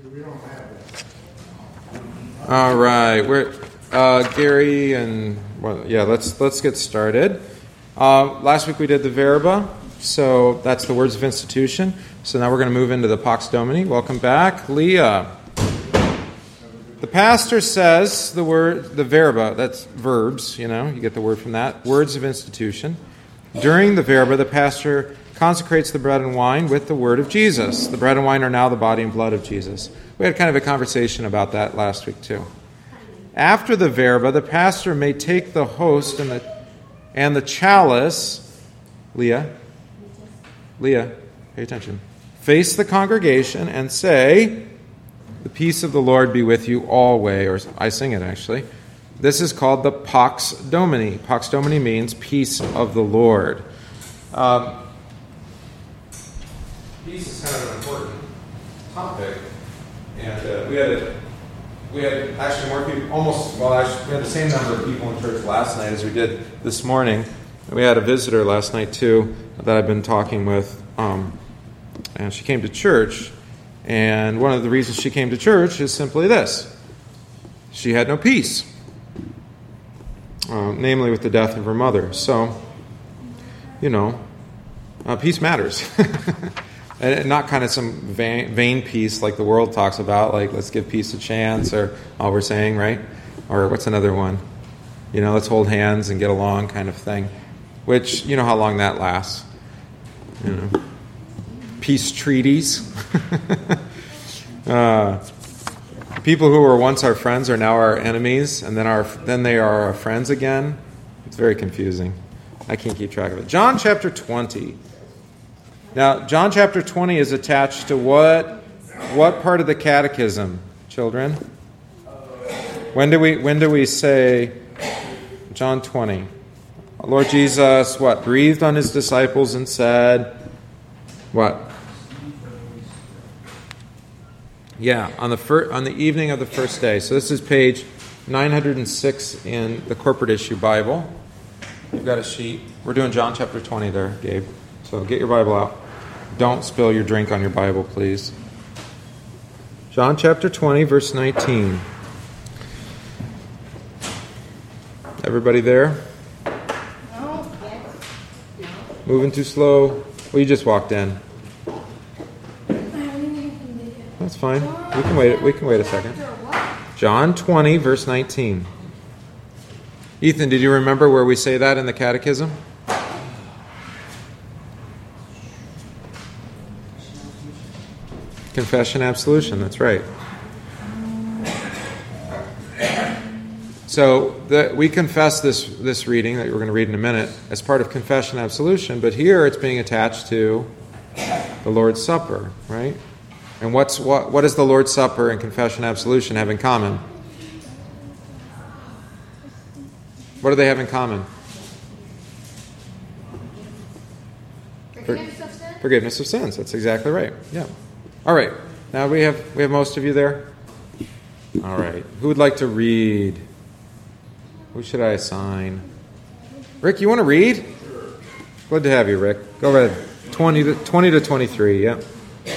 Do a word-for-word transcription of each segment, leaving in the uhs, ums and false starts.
We don't have that. All right, we're uh, Gary and well, yeah. Let's let's get started. Uh, last week we did the Verba, so that's the words of institution. So now we're going to move into the Pax Domini. Welcome back, Leah. The pastor says the word, the Verba. That's verbs. You know, you get the word from that. Words of institution. During the Verba, the pastor consecrates the bread and wine with the word of Jesus. The bread and wine are now the body and blood of Jesus. We had kind of a conversation about that last week too. After the Verba, the pastor may take the host and the and the chalice. Leah, Leah, pay attention. Face the congregation and say, "The peace of the Lord be with you always." Or I sing it actually. This is called the Pax Domini. Pax Domini means peace of the Lord. Um, peace is kind of an important topic, and uh, we had a, we had actually more people. Almost well, actually, we had the same number of people in church last night as we did this morning. We had a visitor last night too that I've been talking with, um, and she came to church. And one of the reasons she came to church is simply this: she had no peace. Uh, namely with the death of her mother. So, you know, uh, peace matters. And not kind of some vain, vain peace like the world talks about, like let's give peace a chance, or all we're saying, right? Or what's another one? You know, let's hold hands and get along kind of thing. Which, you know how long that lasts. You know, peace treaties. uh People who were once our friends are now our enemies, and then our then they are our friends again. It's very confusing. I can't keep track of it. John chapter twenty. Now, John chapter twenty is attached to what what part of the catechism, children? When do we when do we say John twenty? Lord Jesus, what, breathed on his disciples and said, what? Yeah, on the fir- on the evening of the first day. So this is page nine hundred six in the corporate issue Bible. You've got a sheet. We're doing John chapter twenty there, Gabe. So get your Bible out. Don't spill your drink on your Bible, please. John chapter twenty, verse nineteen. Everybody there? Moving too slow? Well, you just walked in. That's fine. We can wait. We can wait a second. John twenty, verse nineteen. Ethan, did you remember where we say that in the Catechism? Confession, absolution. That's right. So the, we confess this this reading that we're going to read in a minute as part of confession, absolution. But here it's being attached to the Lord's Supper, right? And what's what? What does the Lord's Supper and confession absolution have in common? What do they have in common? Forgiveness of sins. Forgiveness of sins. That's exactly right. Yeah. All right. Now we have we have most of you there. All right. Who would like to read? Who should I assign? Rick, you want to read? Glad to have you, Rick. Go ahead. Twenty to twenty to twenty-three. Yeah.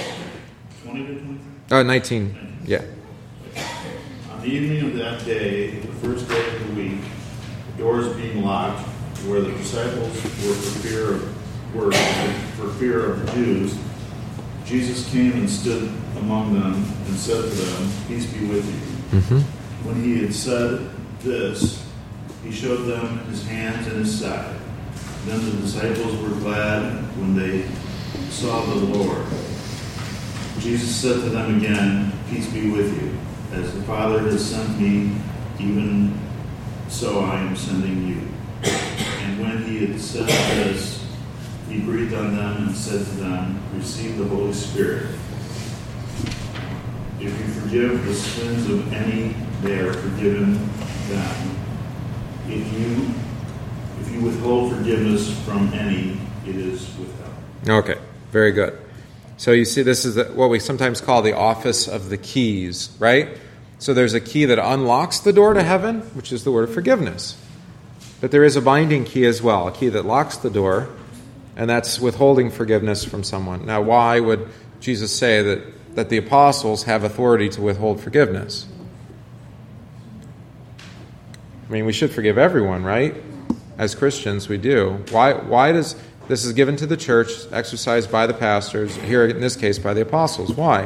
Oh, nineteen, yeah. On the evening of that day, the first day of the week, the doors being locked, where the disciples were for fear of were for fear of the Jews, Jesus came and stood among them and said to them, "Peace be with you." Mm-hmm. When he had said this, he showed them his hands and his side. Then the disciples were glad when they saw the Lord. Jesus said to them again, "Peace be with you. As the Father has sent me, even so I am sending you." And when he had said this, he breathed on them and said to them, "Receive the Holy Spirit. If you forgive the sins of any, they are forgiven them. If you if you withhold forgiveness from any, it is withheld." Okay, very good. So you see, this is the, what we sometimes call the office of the keys, right? So there's a key that unlocks the door to heaven, which is the word of forgiveness. But there is a binding key as well, a key that locks the door, and that's withholding forgiveness from someone. Now, why would Jesus say that that the apostles have authority to withhold forgiveness. I mean, we should forgive everyone, right? As Christians, we do. Why, why does... This is given to the church, exercised by the pastors, here in this case by the apostles. Why?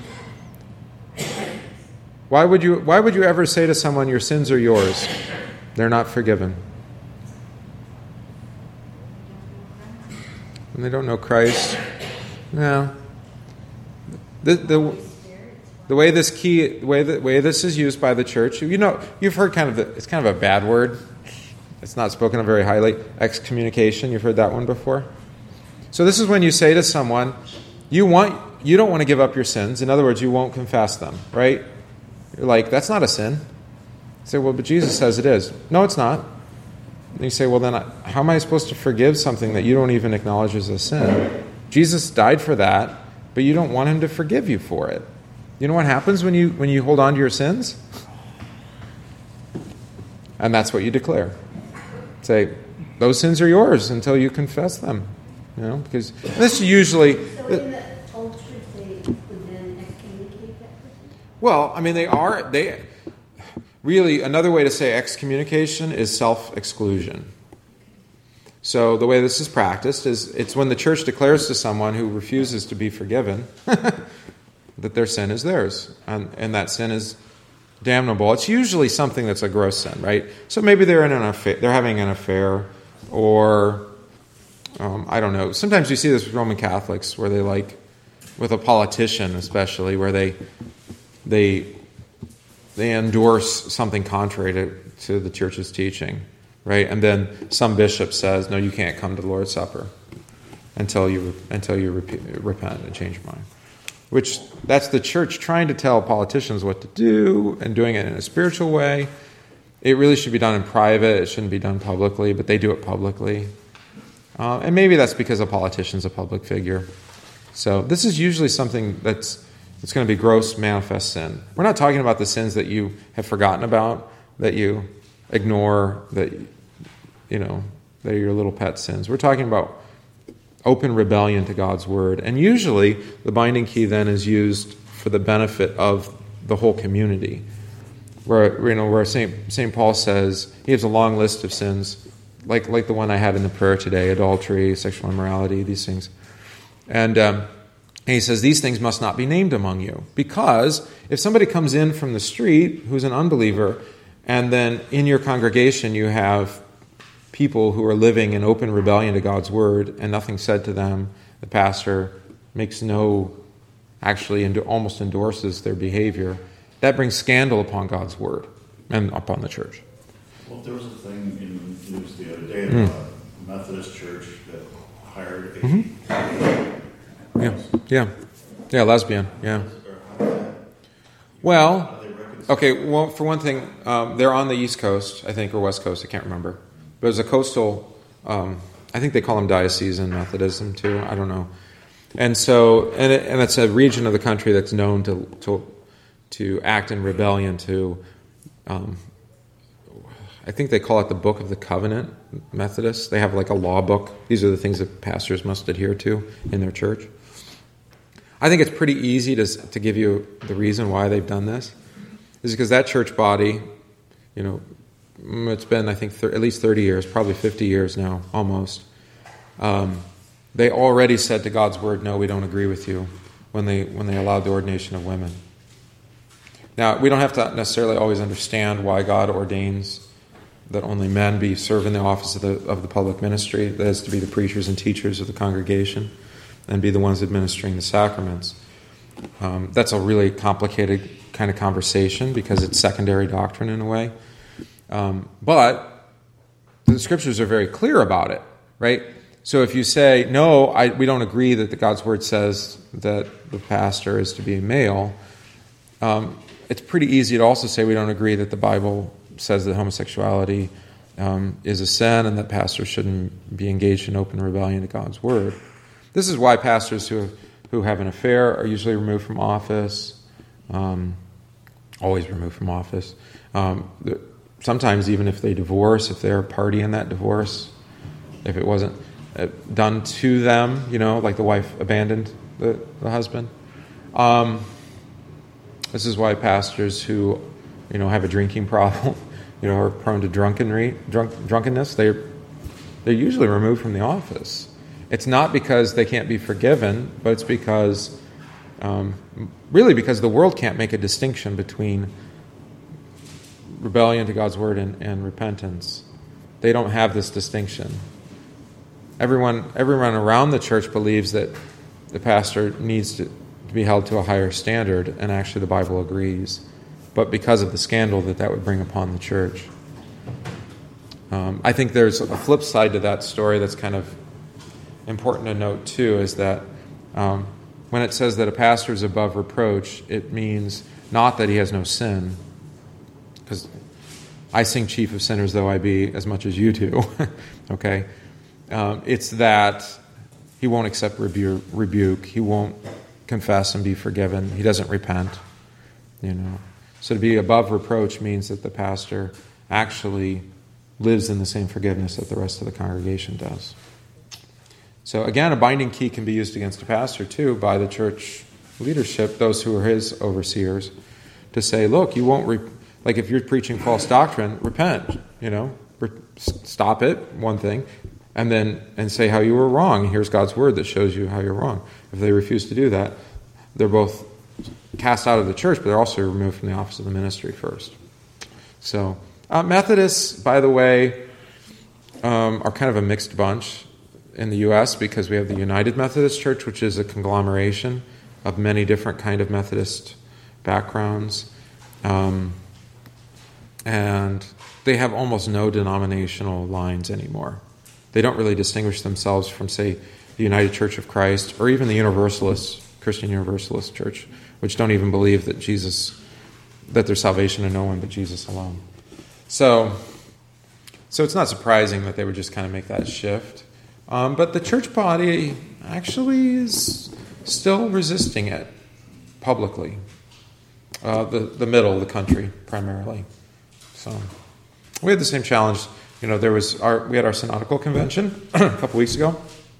Why would you, why would you ever say to someone, your sins are yours? They're not forgiven. And they don't know Christ. No. The, the, the way this key, the way, the way this is used by the church, you know, you've heard kind of, the, it's kind of a bad word. It's not spoken of very highly. Excommunication, you've heard that one before? So this is when you say to someone, you want, you don't want to give up your sins. In other words, you won't confess them, right? You're like, that's not a sin. You say, well, but Jesus says it is. No, it's not. And you say, well, then how am I supposed to forgive something that you don't even acknowledge as a sin? Jesus died for that, but you don't want him to forgive you for it. You know what happens when you when you hold on to your sins? And that's what you declare. Say, those sins are yours until you confess them. You know, because this usually... So in the old church, they would then excommunicate that person? Well, I mean, they are... they really, another way to say excommunication is self-exclusion. So the way this is practiced is it's when the church declares to someone who refuses to be forgiven that their sin is theirs, and, and that sin is damnable. It's usually something that's a gross sin, right? So maybe they're in an affair, they're having an affair, or um, I don't know. Sometimes you see this with Roman Catholics, where they like, with a politician especially, where they they they endorse something contrary to, to the church's teaching, right? And then some bishop says, "No, you can't come to the Lord's Supper until you until you rep- repent and change your mind." Which, that's the church trying to tell politicians what to do and doing it in a spiritual way. It really should be done in private. It shouldn't be done publicly, but they do it publicly. Uh, and maybe that's because a politician's a public figure. So this is usually something that's that's going to be gross, manifest sin. We're not talking about the sins that you have forgotten about, that you ignore, that, you know, that are your little pet sins. We're talking about open rebellion to God's word. And usually the binding key then is used for the benefit of the whole community. Where, you know, where Saint Saint Paul says, he has a long list of sins, like like the one I had in the prayer today, adultery, sexual immorality, these things. And, um, and he says, these things must not be named among you. Because if somebody comes in from the street who's an unbeliever, and then in your congregation you have people who are living in open rebellion to God's word, and nothing said to them, the pastor makes no, actually endo- almost endorses their behavior, that brings scandal upon God's word and upon the church. Well, there was a thing in the news the other day Mm. about a Methodist church that hired a... Mm-hmm. Yeah, yeah, yeah, lesbian, yeah. Well, okay, well, for one thing, um, they're on the East Coast, I think, or West Coast, I can't remember. But there's a coastal, um, I think they call them diocesan Methodism too, I don't know. And so, and, it, and it's a region of the country that's known to to, to act in rebellion to, um, I think they call it the Book of the Covenant, Methodists. They have like a law book. These are the things that pastors must adhere to in their church. I think it's pretty easy to to give you the reason why they've done this. Is because that church body, you know, it's been, I think, th- at least thirty years, probably fifty years now, almost. Um, they already said to God's word, no, we don't agree with you, when they when they allowed the ordination of women. Now, we don't have to necessarily always understand why God ordains that only men be serve in the office of the of the public ministry, that is to be the preachers and teachers of the congregation, and be the ones administering the sacraments. Um, that's a really complicated kind of conversation because it's secondary doctrine in a way. Um, but the scriptures are very clear about it, right? So if you say, no, I, we don't agree that the God's word says that the pastor is to be a male, um, it's pretty easy to also say we don't agree that the Bible says that homosexuality um, is a sin and that pastors shouldn't be engaged in open rebellion to God's word. This is why pastors who who have an affair are usually removed from office, um, always removed from office. Um, sometimes even if they divorce, if they're a party in that divorce, if it wasn't uh, done to them, you know, like the wife abandoned the, the husband, Um, this is why pastors who, you know, have a drinking problem, you know, are prone to drunkenry, drunk, drunkenness, they're, they're usually removed from the office. It's not because they can't be forgiven, but it's because, um, really because the world can't make a distinction between rebellion to God's word and, and repentance. They don't have this distinction. Everyone, everyone around the church believes that the pastor needs to, to be held to a higher standard, and actually the Bible agrees. But because of the scandal that that would bring upon the church. Um, I think there's a flip side to that story that's kind of important to note too, is that um, when it says that a pastor is above reproach, it means not that he has no sin, because I sing chief of sinners though I be, as much as you do, okay? Um, it's that he won't accept rebu- rebuke, he won't confess and be forgiven, he doesn't repent, you know. So to be above reproach means that the pastor actually lives in the same forgiveness that the rest of the congregation does. So again, a binding key can be used against a pastor too by the church leadership, those who are his overseers, to say, look, you won't, re- like if you're preaching false doctrine, repent, you know, re- stop it, one thing, and then and say how you were wrong. Here's God's word that shows you how you're wrong. If they refuse to do that, they're both cast out of the church, but they're also removed from the office of the ministry first. So uh, Methodists, by the way, um, are kind of a mixed bunch in the U S because we have the United Methodist Church, which is a conglomeration of many different kind of Methodist backgrounds. Um, and they have almost no denominational lines anymore. They don't really distinguish themselves from, say, the United Church of Christ or even the Universalist, Christian Universalist Church, which don't even believe that Jesus, that there's salvation in no one but Jesus alone. So, so it's not surprising that they would just kind of make that shift. Um, but the church body actually is still resisting it publicly. Uh, the, the middle of the country, primarily. So we had the same challenge. You know, there was our we had our synodical convention a couple weeks ago,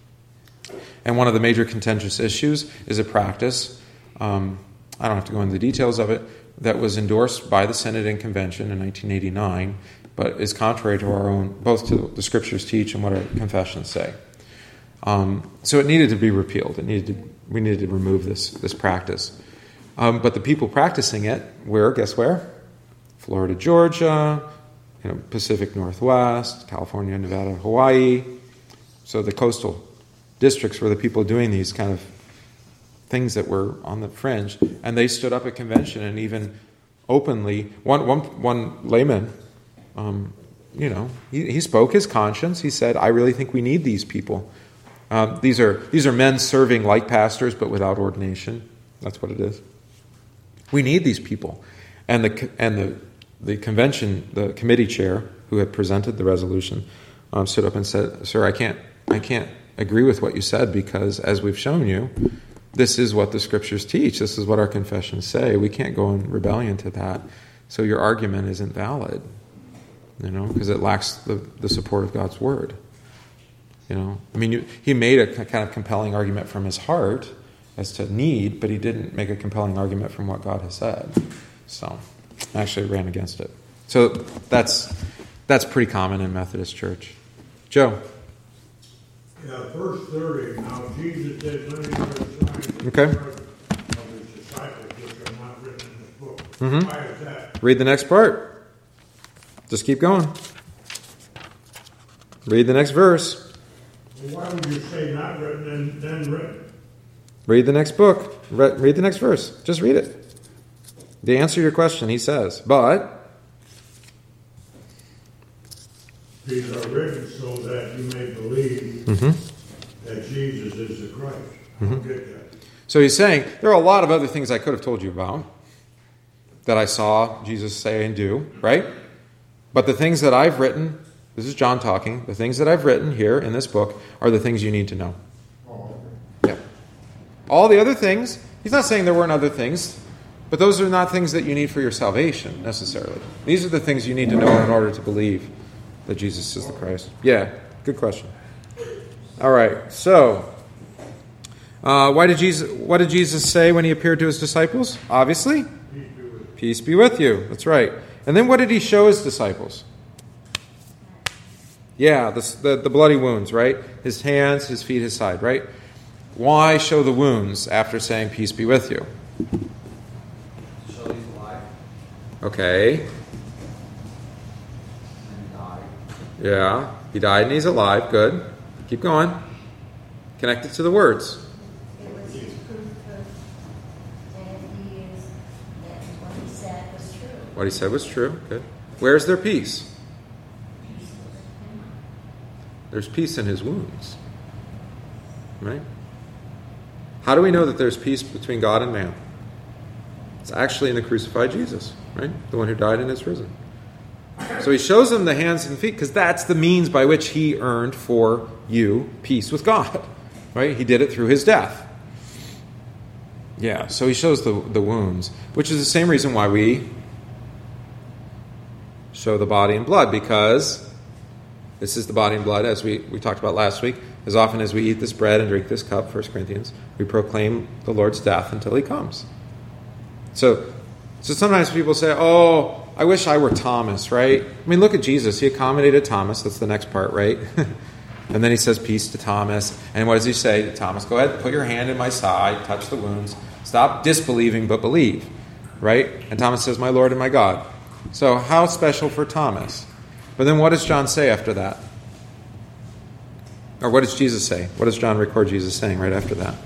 and one of the major contentious issues is a practice. Um, I don't have to go into the details of it. That was endorsed by the Synod and Convention in nineteen eighty-nine, but is contrary to our own, both to the Scriptures teach and what our confessions say. Um, so it needed to be repealed. It needed to, we needed to remove this this practice. Um, but the people practicing it were, guess where? Florida, Georgia, you know, Pacific Northwest, California, Nevada, Hawaii. So the coastal districts were the people doing these kind of things that were on the fringe. And they stood up at convention and even openly, one, one, one layman, um, you know, he, he spoke his conscience. He said, I really think we need these people. Um, these are these are men serving like pastors but without ordination. That's what it is. We need these people. And the and the the convention, the committee chair who had presented the resolution, um, stood up and said, "Sir, I can't I can't agree with what you said because, as we've shown you, this is what the Scriptures teach. This is what our confessions say. We can't go in rebellion to that. So your argument isn't valid, you know, because it lacks the, the support of God's word." You know, I mean, you, he made a kind of compelling argument from his heart as to need, but he didn't make a compelling argument from what God has said. So, I actually ran against it. So that's that's pretty common in Methodist Church. Joe. Yeah, verse thirty. Now Jesus did many other signs Okay. of his disciples, which are not written in this book. Mm-hmm. Why is that? Read the next part. Just keep going. Read the next verse. Well, why would you say not written and then written? Read the next book. Re- read the next verse. Just read it. To answer your question, he says, but These are written so that you may believe mm-hmm. that Jesus is the Christ. I don't get that. So he's saying, there are a lot of other things I could have told you about that I saw Jesus say and do, right? But the things that I've written, this is John talking, the things that I've written here in this book are the things you need to know. Oh, Yeah. All the other things, he's not saying there weren't other things, but those are not things that you need for your salvation, necessarily. These are the things you need to know in order to believe that Jesus is the Christ. Yeah, good question. All right, so Uh, why did Jesus? What did Jesus say when he appeared to his disciples? Obviously, Peace be with you. peace be with you. That's right. And then what did he show his disciples? Yeah, the, the, the bloody wounds, right? His hands, his feet, his side, right? Why show the wounds after saying peace be with you? Show he's alive Okay. and he died. Yeah, he died and he's alive. Good. Keep going. Connect it to the words. It was his proof of that he is, that what he said was true. What he said was true. Good. Where's their peace? Peace was with him. There's peace in his wounds. Right? How do we know that there's peace between God and man? It's actually in the crucified Jesus, right? The one who died and is risen. So he shows them the hands and feet because that's the means by which he earned for you peace with God, right? He did it through his death. Yeah, so he shows the, the wounds, which is the same reason why we show the body and blood, because this is the body and blood, as we, we talked about last week. As often as we eat this bread and drink this cup, First Corinthians, we proclaim the Lord's death until he comes. So, so sometimes people say, oh, I wish I were Thomas, right? I mean, look at Jesus. He accommodated Thomas. That's the next part, right? And then he says peace to Thomas. And what does he say to Thomas? Go ahead, put your hand in my side, touch the wounds. Stop disbelieving, but believe, right? And Thomas says, my Lord and my God. So how special for Thomas? But then what does John say after that? Or what does Jesus say? What does John record Jesus saying right after that?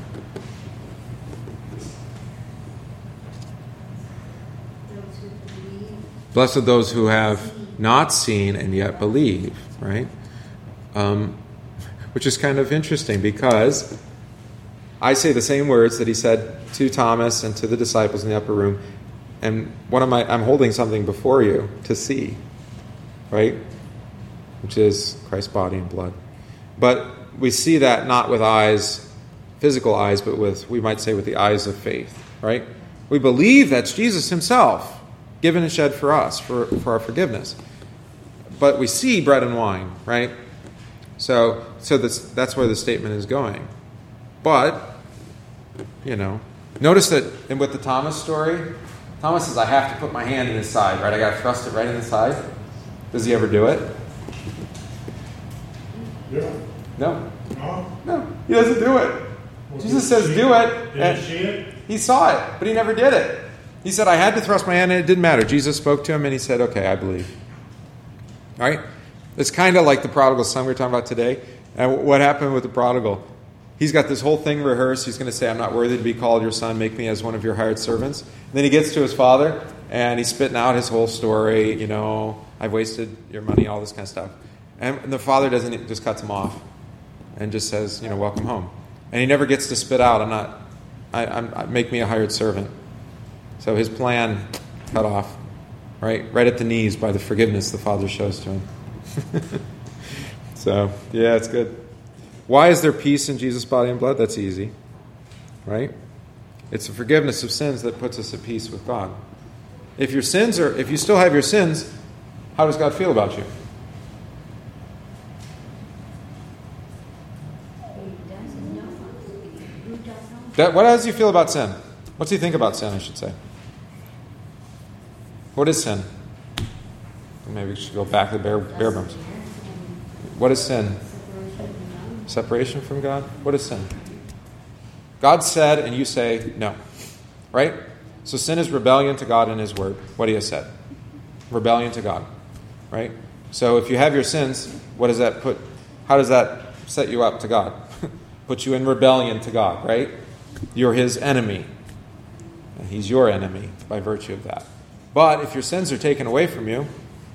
Those who believe, Blessed are those who have not seen and yet believe, right? Um, which is kind of interesting because I say the same words that he said to Thomas and to the disciples in the upper room. And one of my, I'm holding something before you to see, right? Which is Christ's body and blood. But we see that not with eyes, physical eyes, but with, we might say, with the eyes of faith, right? We believe that's Jesus himself, given and shed for us, for, for our forgiveness. But we see bread and wine, right? So, so that's, that's where the statement is going. But, you know, notice that and with the Thomas story, Thomas says, I have to put my hand in his side, right? I got to thrust it right in his side. Does he ever do it? Yeah. No. No? No, he doesn't do it. Well, Jesus did you says, see do it? it. Did And you see it? he saw it, but he never did it. He said, I had to thrust my hand in. It didn't matter. Jesus spoke to him, and he said, okay, I believe. All right? It's kind of like the prodigal son we were talking about today. And what happened with the prodigal? He's got this whole thing rehearsed. He's going to say, I'm not worthy to be called your son. Make me as one of your hired servants. And then he gets to his father, and he's spitting out his whole story. You know, I've wasted your money, all this kind of stuff. And the father doesn't, it just cuts him off and just says, you know, welcome home. And he never gets to spit out, I'm not, I, I'm, I, make me a hired servant. So his plan cut off, right? Right at the knees by the forgiveness the father shows to him. So, yeah, it's good. Why is there peace in Jesus' body and blood? That's easy, right? It's the forgiveness of sins that puts us at peace with God. If your sins are, if you still have your sins, how does God feel about you? who doesn't know, who doesn't know. That, what does he feel about sin? What's he think about sin, I should say? What is sin? Maybe we should go back to the bare, bare bones. What is sin? Separation from God? What is sin? God said, and you say no. Right? So sin is rebellion to God and his word, what he has said. Rebellion to God. Right? So if you have your sins, what does that put? How does that set you up to God? Put you in rebellion to God, right? You're his enemy. And he's your enemy by virtue of that. But if your sins are taken away from you,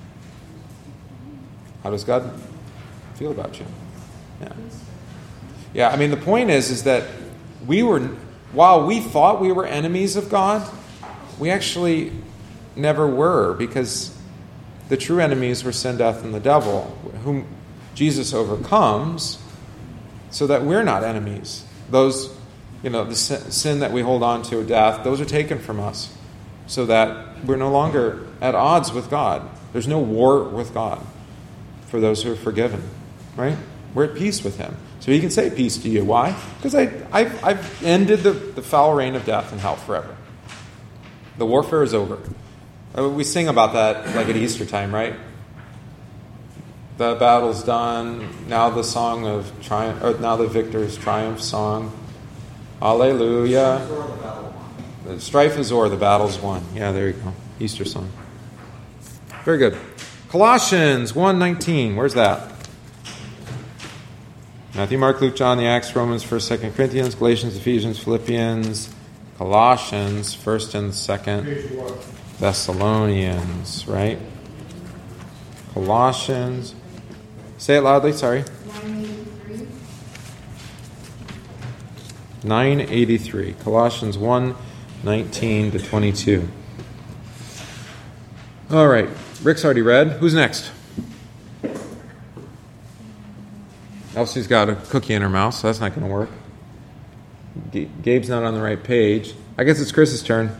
how does God feel about you? Yeah. Yeah, I mean, the point is, is that we were, while we thought we were enemies of God, we actually never were, because the true enemies were sin, death, and the devil, whom Jesus overcomes, so that we're not enemies. Those, you know, the sin, sin that we hold on to, death, those are taken from us, so that we're no longer at odds with God. There's no war with God for those who are forgiven, right? We're at peace with him. So he can say peace to you. Why? Because I, I've, I've ended the, the foul reign of death and hell forever. The warfare is over. We sing about that like at Easter time, right? The battle's done. Now the song of triumph, or now the victor's triumph song. Hallelujah. The strife is o'er, the battle's won. Yeah, there you go. Easter song. Very good. Colossians one nineteen. Where's that? Matthew, Mark, Luke, John, the Acts, Romans, first, second Corinthians, Galatians, Ephesians, Philippians, Colossians, first and second Thessalonians, right? Colossians. Say it loudly, sorry. nine eighty-three. Colossians one nineteen to twenty-two. All right. Rick's already read. Who's next? Elsie's got a cookie in her mouth, so that's not going to work. G- Gabe's not on the right page. I guess it's Chris's turn.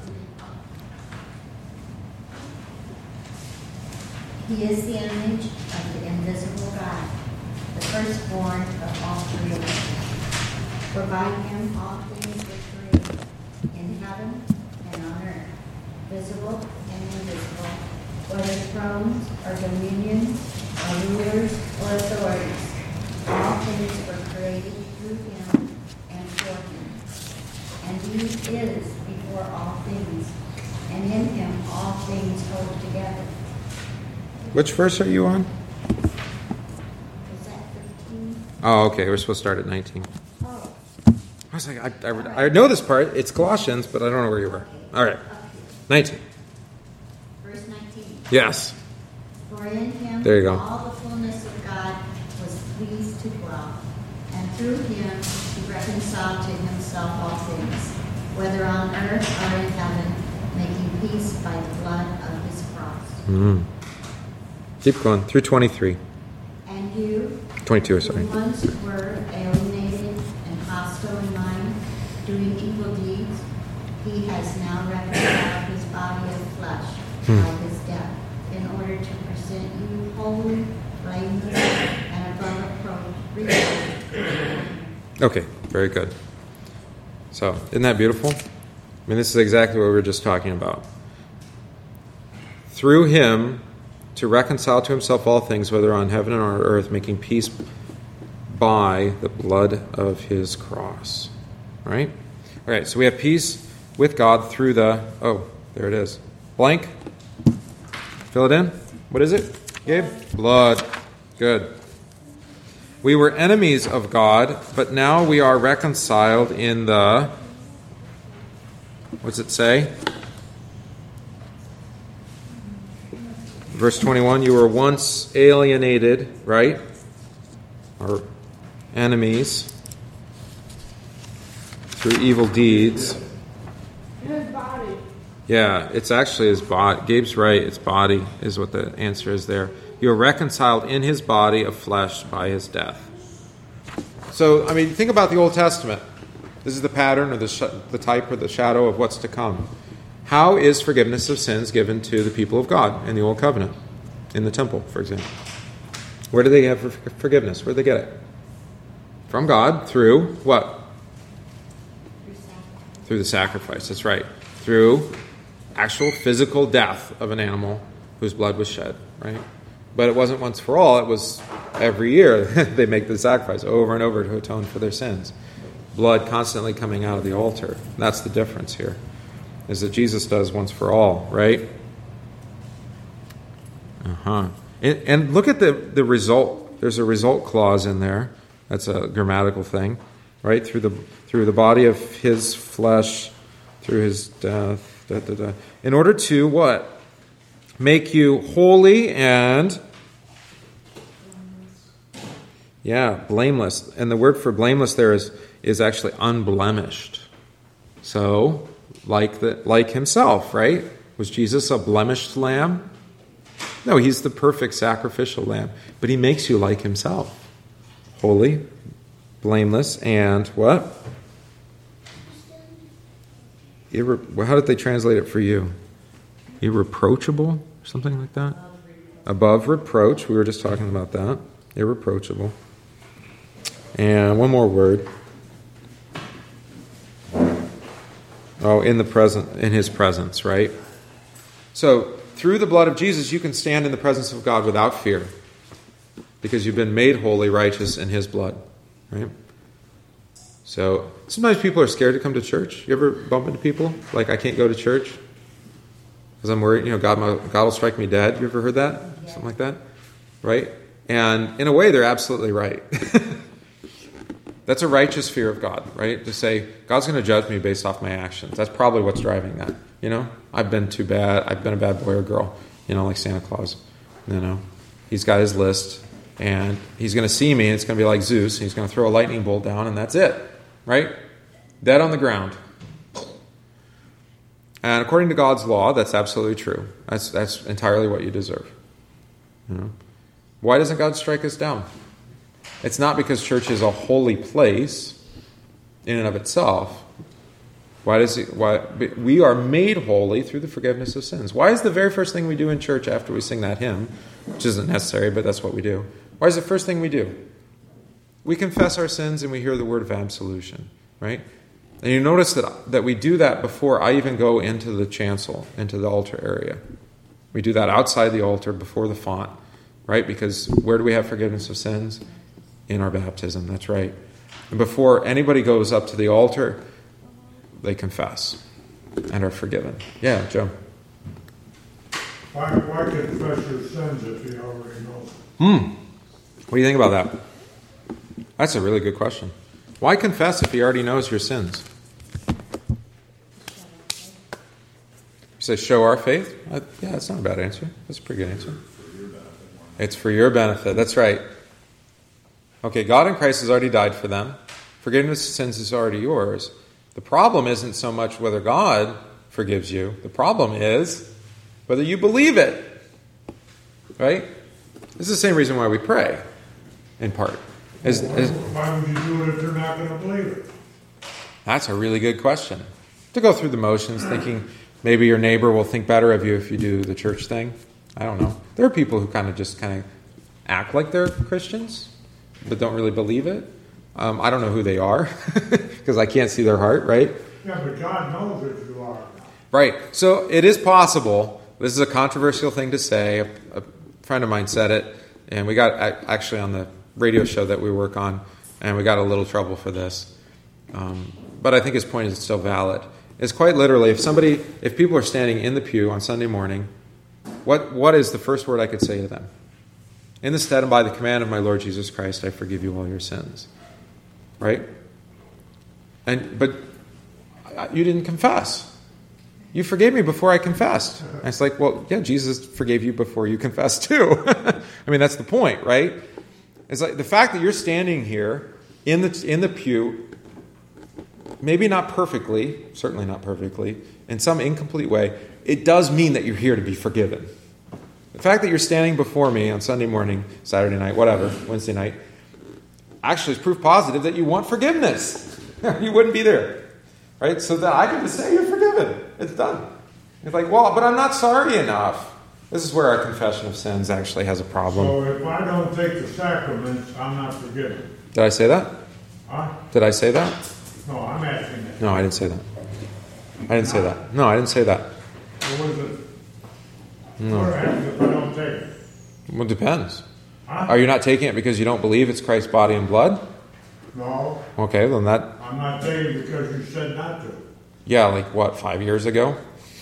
He is the image of the invisible God, the firstborn of all creation. For by him all things were created, in heaven and on earth, visible and invisible, whether thrones or dominions or rulers or authorities. All things were created through him and for him. And he is before all things, and in him all things hold together. Which verse are you on? Is that fifteen? Oh, okay. We're supposed to start at nineteen. Oh. I was like, I, I, I know this part. It's Colossians, but I don't know where you were. All right. nineteen. Verse nineteen. Yes. For in him There you go. all the fullness of God was pleased to dwell, and through him he reconciled to himself all things, whether on earth or in heaven, making peace by the blood of his cross. Mm. Keep going. Through twenty-three. And you, twenty-two, who sorry. once were alienated and hostile in mind, doing evil deeds, he has now reconciled his body of flesh Hmm. by his death, in order to present you holy, blameless, and above reproach. Okay, very good. So, isn't that beautiful? I mean, this is exactly what we were just talking about. Through him, to reconcile to himself all things, whether on heaven or on earth, making peace by the blood of his cross. All right? All right, so we have peace with God through the, oh, there it is. Blank. Fill it in. What is it, Gabe? Blood. Good. We were enemies of God, but now we are reconciled in the, what's it say? Verse twenty-one, you were once alienated, right? Or enemies through evil deeds. His body. Yeah, it's actually his body. Gabe's right, it's body is what the answer is there. You are reconciled in his body of flesh by his death. So, I mean, think about the Old Testament. This is the pattern or the, sh- the type or the shadow of what's to come. How is forgiveness of sins given to the people of God in the Old Covenant? In the temple, for example. Where do they have forgiveness? Where do they get it? From God through what? Through the sacrifice. That's right. Through actual physical death of an animal whose blood was shed, right? But it wasn't once for all. It was every year they make the sacrifice over and over to atone for their sins. Blood constantly coming out of the altar. That's the difference here. Is that Jesus does once for all, right? Uh-huh. And, and look at the, the result. There's a result clause in there. That's a grammatical thing, right? Through the through the body of his flesh, through his death, da, da, da. In order to what? Make you holy and yeah, blameless. And the word for blameless there is is actually unblemished. So Like the like himself, right? Was Jesus a blemished lamb? No, he's the perfect sacrificial lamb. But he makes you like himself. Holy, blameless, and what? Irre- well, how did they translate it for you? Irreproachable? Something like that? Above reproach. We were just talking about that. Irreproachable. And one more word. Oh, in the present, in his presence, right? So, through the blood of Jesus, you can stand in the presence of God without fear, because you've been made holy, righteous in his blood, right? So, sometimes people are scared to come to church. You ever bump into people like, I can't go to church because I'm worried, you know, God, God will strike me dead. You ever heard that? Yeah. Something like that, right? And in a way, they're absolutely right. That's a righteous fear of God, right? To say, God's going to judge me based off my actions. That's probably what's driving that, you know? I've been too bad. I've been a bad boy or girl, you know, like Santa Claus. You know, he's got his list, and he's going to see me, and it's going to be like Zeus, and he's going to throw a lightning bolt down, and that's it, right? Dead on the ground. And according to God's law, that's absolutely true. That's that's entirely what you deserve. You know? Why doesn't God strike us down? It's not because church is a holy place in and of itself. Why does it, why we are made holy through the forgiveness of sins. Why is the very first thing we do in church after we sing that hymn, which isn't necessary, but that's what we do? Why is the first thing we do? We confess our sins and we hear the word of absolution, right? And you notice that that we do that before I even go into the chancel, into the altar area. We do that outside the altar before the font, right? Because where do we have forgiveness of sins? In our baptism, that's right. And before anybody goes up to the altar, they confess and are forgiven. Yeah, Joe. Why, why confess your sins if you already know them? Hmm. What do you think about that? That's a really good question. Why confess if he already knows your sins? You say, show our faith? Uh, yeah, that's not a bad answer. That's a pretty good answer. It's for your benefit. That's right. Okay, God in Christ has already died for them. Forgiveness of sins is already yours. The problem isn't so much whether God forgives you. The problem is whether you believe it. Right? This is the same reason why we pray, in part. Is, is, why would you do it if you're not going to believe it? That's a really good question. To go through the motions, thinking maybe your neighbor will think better of you if you do the church thing. I don't know. There are people who kind of just kind of act like they're Christians, but don't really believe it. Um, I don't know who they are, because I can't see their heart, right? Yeah, but God knows that you are. Right. So it is possible. This is a controversial thing to say. A, a friend of mine said it, and we got actually on the radio show that we work on, and we got a little trouble for this. Um, but I think his point is still valid. It's quite literally, if somebody, if people are standing in the pew on Sunday morning, what what is the first word I could say to them? In the stead and by the command of my Lord Jesus Christ, I forgive you all your sins. Right? And but you didn't confess. You forgave me before I confessed. And it's like, well, yeah, Jesus forgave you before you confessed too. I mean, that's the point, right? It's like the fact that you're standing here in the in the pew, maybe not perfectly, certainly not perfectly, in some incomplete way, it does mean that you're here to be forgiven. The fact that you're standing before me on Sunday morning, Saturday night, whatever, Wednesday night, actually is proof positive that you want forgiveness. You wouldn't be there. Right? So that I can just say you're forgiven. It's done. It's like, well, but I'm not sorry enough. This is where our confession of sins actually has a problem. So if I don't take the sacraments, I'm not forgiven. Did I say that? Huh? Did I say that? No, I'm asking that. No, I didn't say that. I didn't say that. No, I didn't say that. What is it? No. What happens if I don't take it? Well, it depends. Huh? Are you not taking it because you don't believe it's Christ's body and blood? No, Okay, then that, I'm not taking it because you said not to. yeah, like what, five years ago?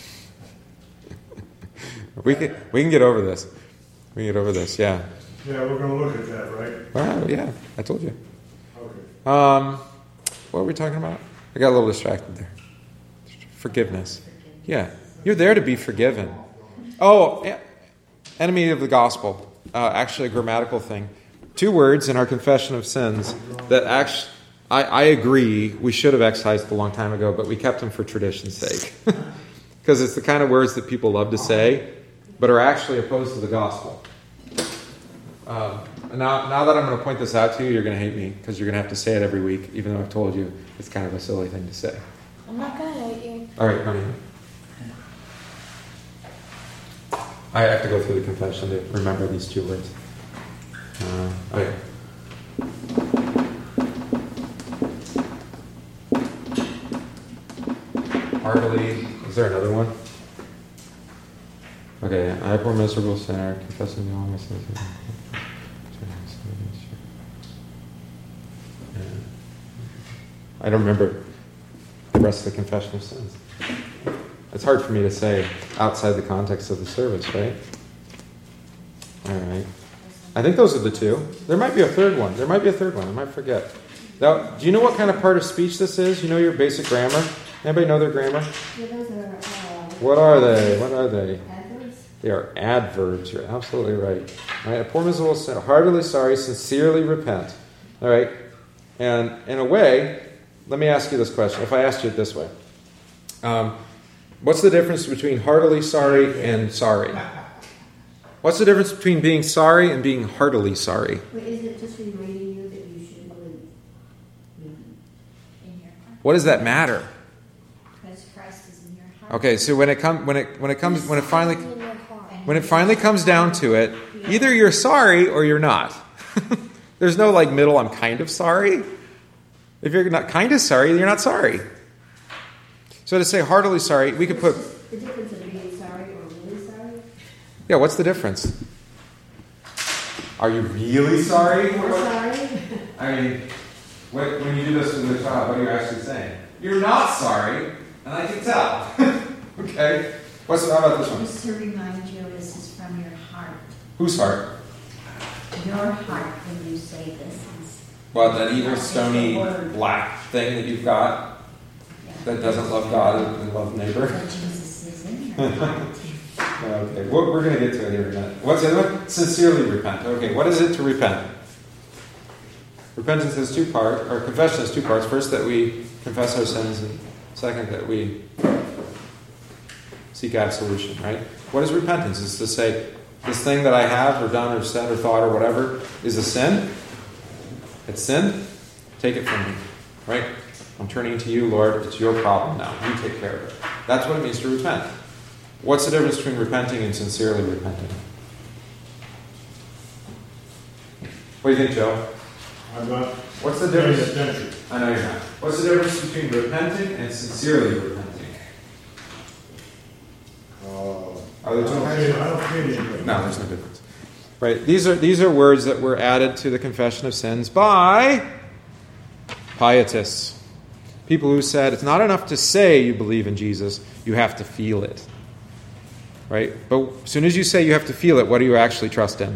we can we can get over this. We can get over this, yeah. Yeah, we're going to look at that, right? Well, yeah, I told you. Okay. Um, what were we talking about? I got a little distracted there. Forgiveness. Yeah, you're there to be forgiven. Oh, yeah. Enemy of the gospel. Uh, actually, a grammatical thing. Two words in our confession of sins that actually, I, I agree, we should have excised a long time ago, but we kept them for tradition's sake. Because it's the kind of words that people love to say, but are actually opposed to the gospel. Um, now, now that I'm going to point this out to you, you're going to hate me, because you're going to have to say it every week, even though I've told you it's kind of a silly thing to say. I'm not going to hate you. All right, honey. I have to go through the confession to remember these two words. Uh, okay. Is there another one? Okay, I, poor miserable sinner, confessing all my sins. I don't remember the rest of the confession of sins. It's hard for me to say outside the context of the service, right? All right. I think those are the two. There might be a third one. There might be a third one. I might forget. Now, do you know what kind of part of speech this is? You know your basic grammar? Anybody know their grammar? Yeah, those are, uh, What are they? What are they? adverbs. They are adverbs. You're absolutely right. All right. A poor miserable sinner, heartily sorry, sincerely repent. All right. And in a way, let me ask you this question. If I asked you it this way, um, what's the difference between heartily sorry and sorry? What's the difference between being sorry and being heartily sorry? Wait, is it just reminding you that you should believe in your heart? What does that matter? Because Christ is in your heart. Okay, so when it comes, when it when it comes, when it finally, In your heart. when it finally comes down to it, either you're sorry or you're not. There's no like middle. I'm kind of sorry. If you're not kind of sorry, you're not sorry. So to say heartily sorry, we could put. The difference of being sorry or really sorry? Yeah, what's the difference? Are you really sorry? More sorry? I mean, when, when you do this with a child, what are you actually saying? You're not sorry, and I can tell. Okay? What's how about this one? Just to remind you, this is from your heart. Whose heart? Your heart when you say this. Is, Well, that evil, stony, black thing that you've got yeah. that doesn't love God and love neighbor. But Jesus is in your heart. Okay, well, we're going to get to it here in a minute. What's the other one? Sincerely repent. Okay, what is it to repent? Repentance has two parts, or confession has two parts. First, that we confess our sins, and second, that we seek absolution, right? What is repentance? It's to say, this thing that I have, or done, or said, or thought, or whatever, is a sin. It's sin. Take it from me, right? I'm turning to you, Lord. It's your problem now. You take care of it. That's what it means to repent. What's the difference between repenting and sincerely repenting? What do you think, Joe? I'm not What's the paying difference? attention. I know you're not. What's the difference between repenting and sincerely repenting? Uh, Are there I two don't kinds? see, I don't see any difference. No, there's no difference. Right. These are these are words that were added to the confession of sins by pietists. People who said it's not enough to say you believe in Jesus, you have to feel it. Right? But as soon as you say you have to feel it, what do you actually trust in?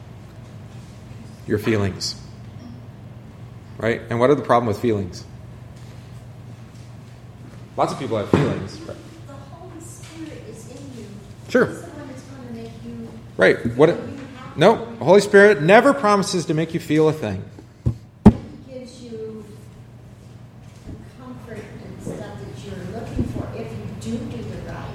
Your feelings. Right? And what are the problem with feelings? Lots of people have feelings. Right? The Holy Spirit is in you. Sure. He's the one that's going to make you. Right. What? It, no, the Holy Spirit never promises to make you feel a thing. He gives you the comfort and stuff that you're looking for if you do do the right.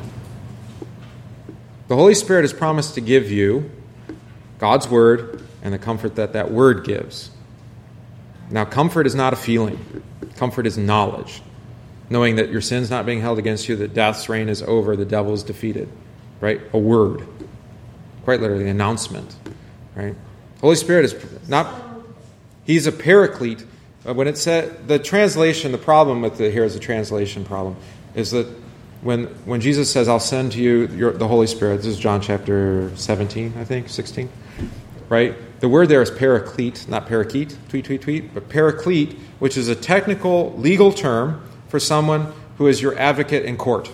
The Holy Spirit has promised to give you God's Word and the comfort that that Word gives. Now, comfort is not a feeling. Comfort is knowledge. Knowing that your sin's not being held against you, that death's reign is over, the devil is defeated. Right? A word. Quite literally, an announcement. Right? Holy Spirit is not... He's a paraclete. When it said... The translation, the problem with the, here is a translation problem, is that when when Jesus says, I'll send to you your, the Holy Spirit, this is John chapter seventeen, I think, sixteen, right? The word there is paraclete, not parakeet, tweet, tweet, tweet, but paraclete, which is a technical legal term for someone who is your advocate in court.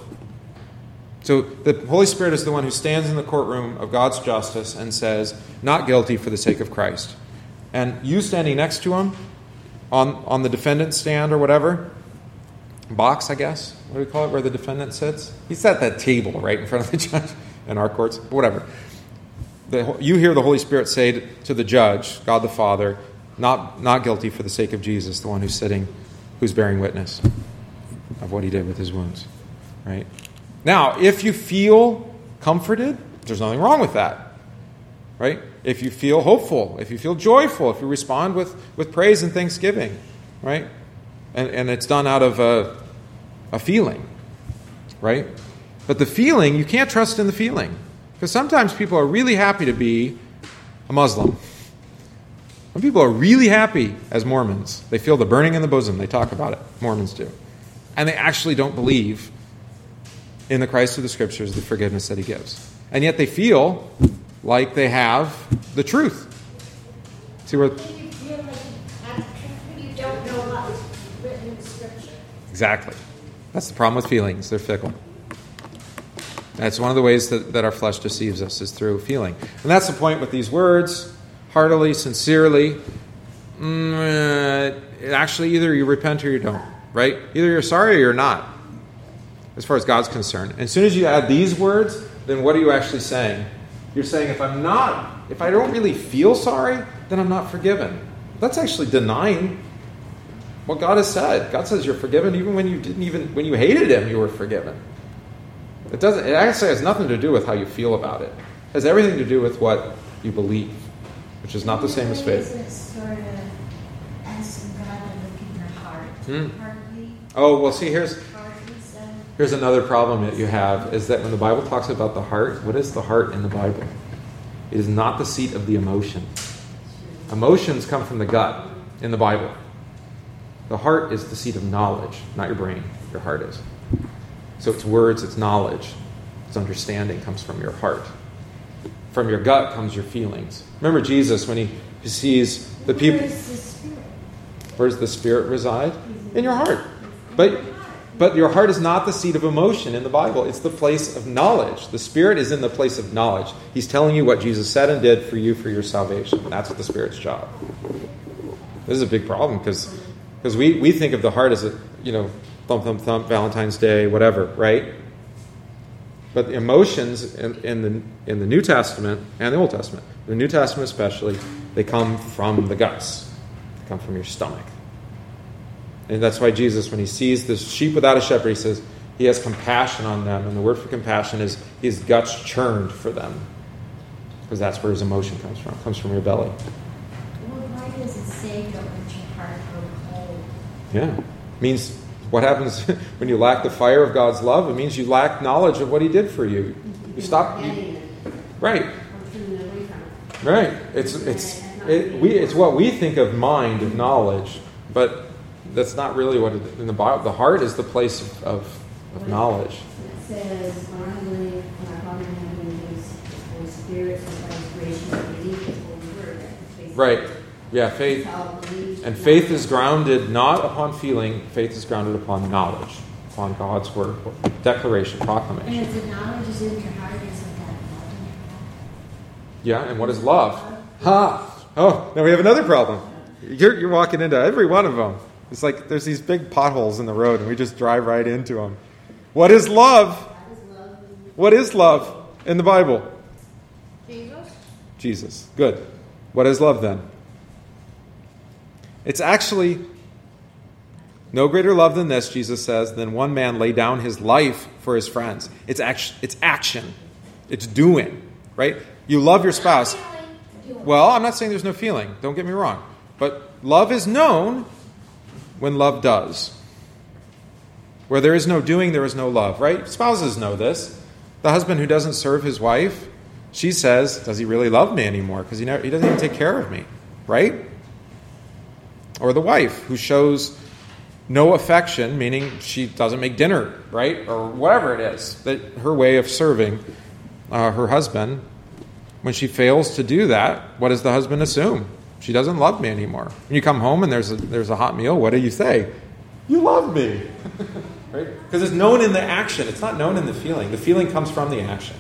So the Holy Spirit is the one who stands in the courtroom of God's justice and says, not guilty for the sake of Christ. And you standing next to him on, on the defendant's stand or whatever, box, I guess, what do we call it, where the defendant sits? He's at that table right in front of the judge in our courts, whatever. The, you hear the Holy Spirit say to, to the judge, God the Father, not, not guilty for the sake of Jesus, the one who's sitting, who's bearing witness of what he did with his wounds. Right? Now, if you feel comforted, there's nothing wrong with that. Right? If you feel hopeful, if you feel joyful, if you respond with, with praise and thanksgiving, right? And, and it's done out of a, a feeling, right? But the feeling, you can't trust in the feeling. Because sometimes people are really happy to be a Muslim. Some people are really happy as Mormons. They feel the burning in the bosom. They talk about it. Mormons do. And they actually don't believe in the Christ of the Scriptures the forgiveness that he gives. And yet they feel like they have the truth. See where... You feel like you have the truth, but you don't know what's written in the Scripture. Exactly. That's the problem with feelings. They're fickle. That's one of the ways that, that our flesh deceives us, is through feeling. And that's the point with these words, heartily, sincerely. Mm, uh, actually, either you repent or you don't, right? Either you're sorry or you're not, as far as God's concerned. And as soon as you add these words, then what are you actually saying? You're saying, if I'm not, if I don't really feel sorry, then I'm not forgiven. That's actually denying what God has said. God says you're forgiven even when you didn't even, when you hated him, you were forgiven. It doesn't, it actually has nothing to do with how you feel about it. It has everything to do with what you believe, which is not the same as faith. Is it sort of asking God to look in your heart? Hmm. Hardly, Oh, well, see, here's hardly so. here's another problem that you have, is that when the Bible talks about the heart, what is the heart in the Bible? It is not the seat of the emotion. Emotions come from the gut in the Bible. The heart is the seat of knowledge, not your brain. Your heart is. So it's words, it's knowledge, it's understanding comes from your heart. From your gut comes your feelings. Remember Jesus, when he sees the people... Where is the Spirit? Where does the Spirit reside? In your heart. But, but your heart is not the seat of emotion in the Bible. It's the place of knowledge. The Spirit is in the place of knowledge. He's telling you what Jesus said and did for you for your salvation. That's what the Spirit's job. This is a big problem because because we, we think of the heart as a, you know, thump, thump, thump, Valentine's Day, whatever, right? But the emotions in, in the in the New Testament and the Old Testament, the New Testament especially, they come from the guts. They come from your stomach. And that's why Jesus, when he sees this sheep without a shepherd, he says he has compassion on them. And the word for compassion is his guts churned for them. Because that's where his emotion comes from. It comes from your belly. Well, why does it say don't let your heart grow cold? Yeah. It means what happens when you lack the fire of God's love? It means you lack knowledge of what he did for you. You stop. You, right. Right. It's it's it, we it's what we think of mind of knowledge, but that's not really what it, in the Bible. The heart is the place of, of, of knowledge. It says, when I believe, when I Father in heaven gives Holy Spirit, so by inspiration of belief, His holy word. That's Right. Yeah, faith. And faith is grounded not upon feeling, faith is grounded upon knowledge, upon God's word, declaration, proclamation. And if the knowledge is in your heart, isn't that love in your heart? Yeah, and what is love? Ha! Oh, now we have another problem. You're, you're walking into every one of them. It's like there's these big potholes in the road, and we just drive right into them. What is love? What is love in the Bible? Jesus. Jesus. Good. What is love then? It's actually no greater love than this, Jesus says, than one man lay down his life for his friends. It's action. It's action. It's doing. Right? You love your spouse. Well, I'm not saying there's no feeling. Don't get me wrong. But love is known when love does. Where there is no doing, there is no love, right? Spouses know this. The husband who doesn't serve his wife, she says, does he really love me anymore? Because he, never, he doesn't even take care of me, right? Or the wife who shows no affection, meaning she doesn't make dinner, right? Or whatever it is, that her way of serving uh, her husband. When she fails to do that, what does the husband assume? She doesn't love me anymore. When you come home and there's a, there's a hot meal, what do you say? You love me. Right? Because it's known in the action. It's not known in the feeling. The feeling comes from the action.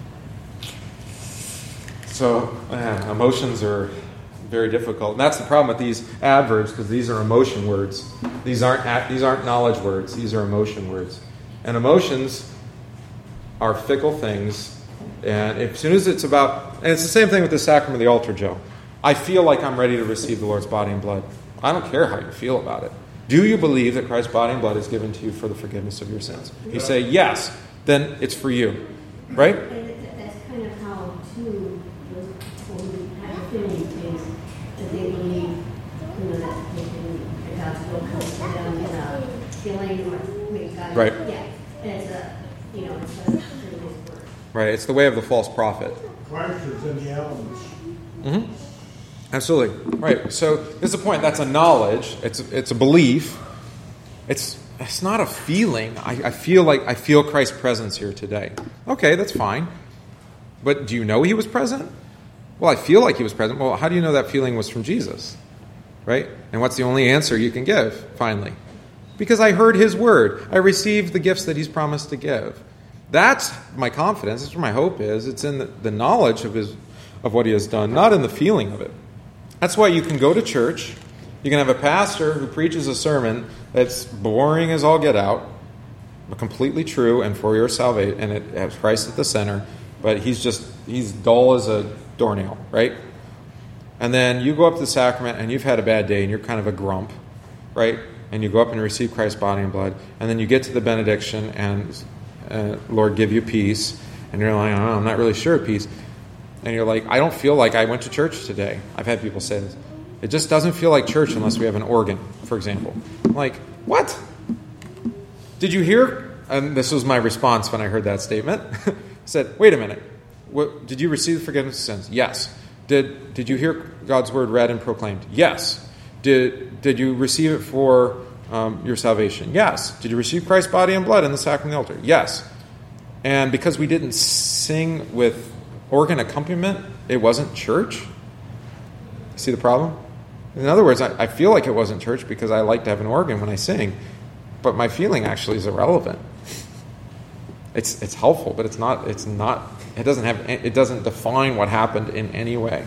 So uh, emotions are very difficult. And that's the problem with these adverbs, because these are emotion words. These aren't these aren't knowledge words. These are emotion words. And emotions are fickle things. And as soon as it's about... And it's the same thing with the sacrament of the altar, Joe. I feel like I'm ready to receive the Lord's body and blood. I don't care how you feel about it. Do you believe that Christ's body and blood is given to you for the forgiveness of your sins? If you say yes, then it's for you. Right? And it- that's kind of how, too, those people who have a feeling things, that they believe, you know, that they can, that God's will comes to them in a feeling or make God. Right. Yeah. And it's a, you know, it's a, through His word. Right. It's the way of the false prophet. Christ is in the elements. Mm-hmm. Absolutely. Right. So this is the point. That's a knowledge. It's it's a belief. It's it's not a feeling. I, I feel like I feel Christ's presence here today. Okay, that's fine. But do you know he was present? Well, I feel like he was present. Well, how do you know that feeling was from Jesus? Right? And what's the only answer you can give, finally? Because I heard his word. I received the gifts that he's promised to give. That's my confidence. That's where my hope is. It's in the, the knowledge of his of what he has done, not in the feeling of it. That's why you can go to church. You can have a pastor who preaches a sermon that's boring as all get out, but completely true and for your salvation, and it has Christ at the center, but he's just, he's dull as a doornail, right? And then you go up to the sacrament and you've had a bad day and you're kind of a grump, right? And you go up and receive Christ's body and blood, and then you get to the benediction and uh, Lord give you peace, and you're like, oh, I'm not really sure of peace. And you're like, I don't feel like I went to church today. I've had people say this. It just doesn't feel like church unless we have an organ, for example. I'm like, what? Did you hear? And this was my response when I heard that statement. I said, wait a minute. What, did you receive the forgiveness of sins? Yes. Did Did you hear God's word read and proclaimed? Yes. Did Did you receive it for um, your salvation? Yes. Did you receive Christ's body and blood in the sacrament of the altar? Yes. And because we didn't sing with organ accompaniment, it wasn't church? See the problem? In other words, I, I feel like it wasn't church because I like to have an organ when I sing, but my feeling actually is irrelevant. It's it's helpful, but it's not. It's not. It doesn't have. It doesn't define what happened in any way.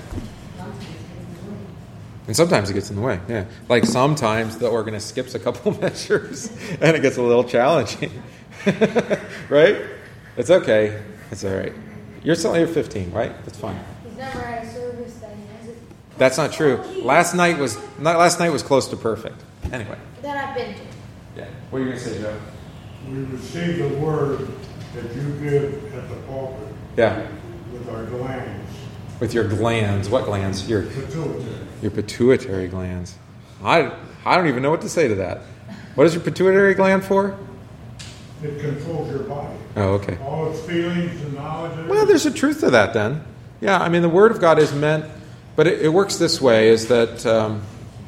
And sometimes it gets in the way. Yeah, like sometimes the organist skips a couple measures, and it gets a little challenging. Right? It's okay. It's all right. You're still you're fifteen, right? That's fine. He's never had a service that he has it. That's not true. Last night was not. Last night was close to perfect. Anyway. That I've been to. Yeah. What are you going to say, Joe? We receive the word that you give at the pulpit Yeah. with our glands, With your glands. What glands? Your pituitary. your pituitary glands. I I don't even know what to say to that. What is your pituitary gland for? It controls your body. Oh, okay. All its feelings and knowledge. and Well, there's a truth to that then. Yeah, I mean, the Word of God is meant, but it, it works this way, is that um,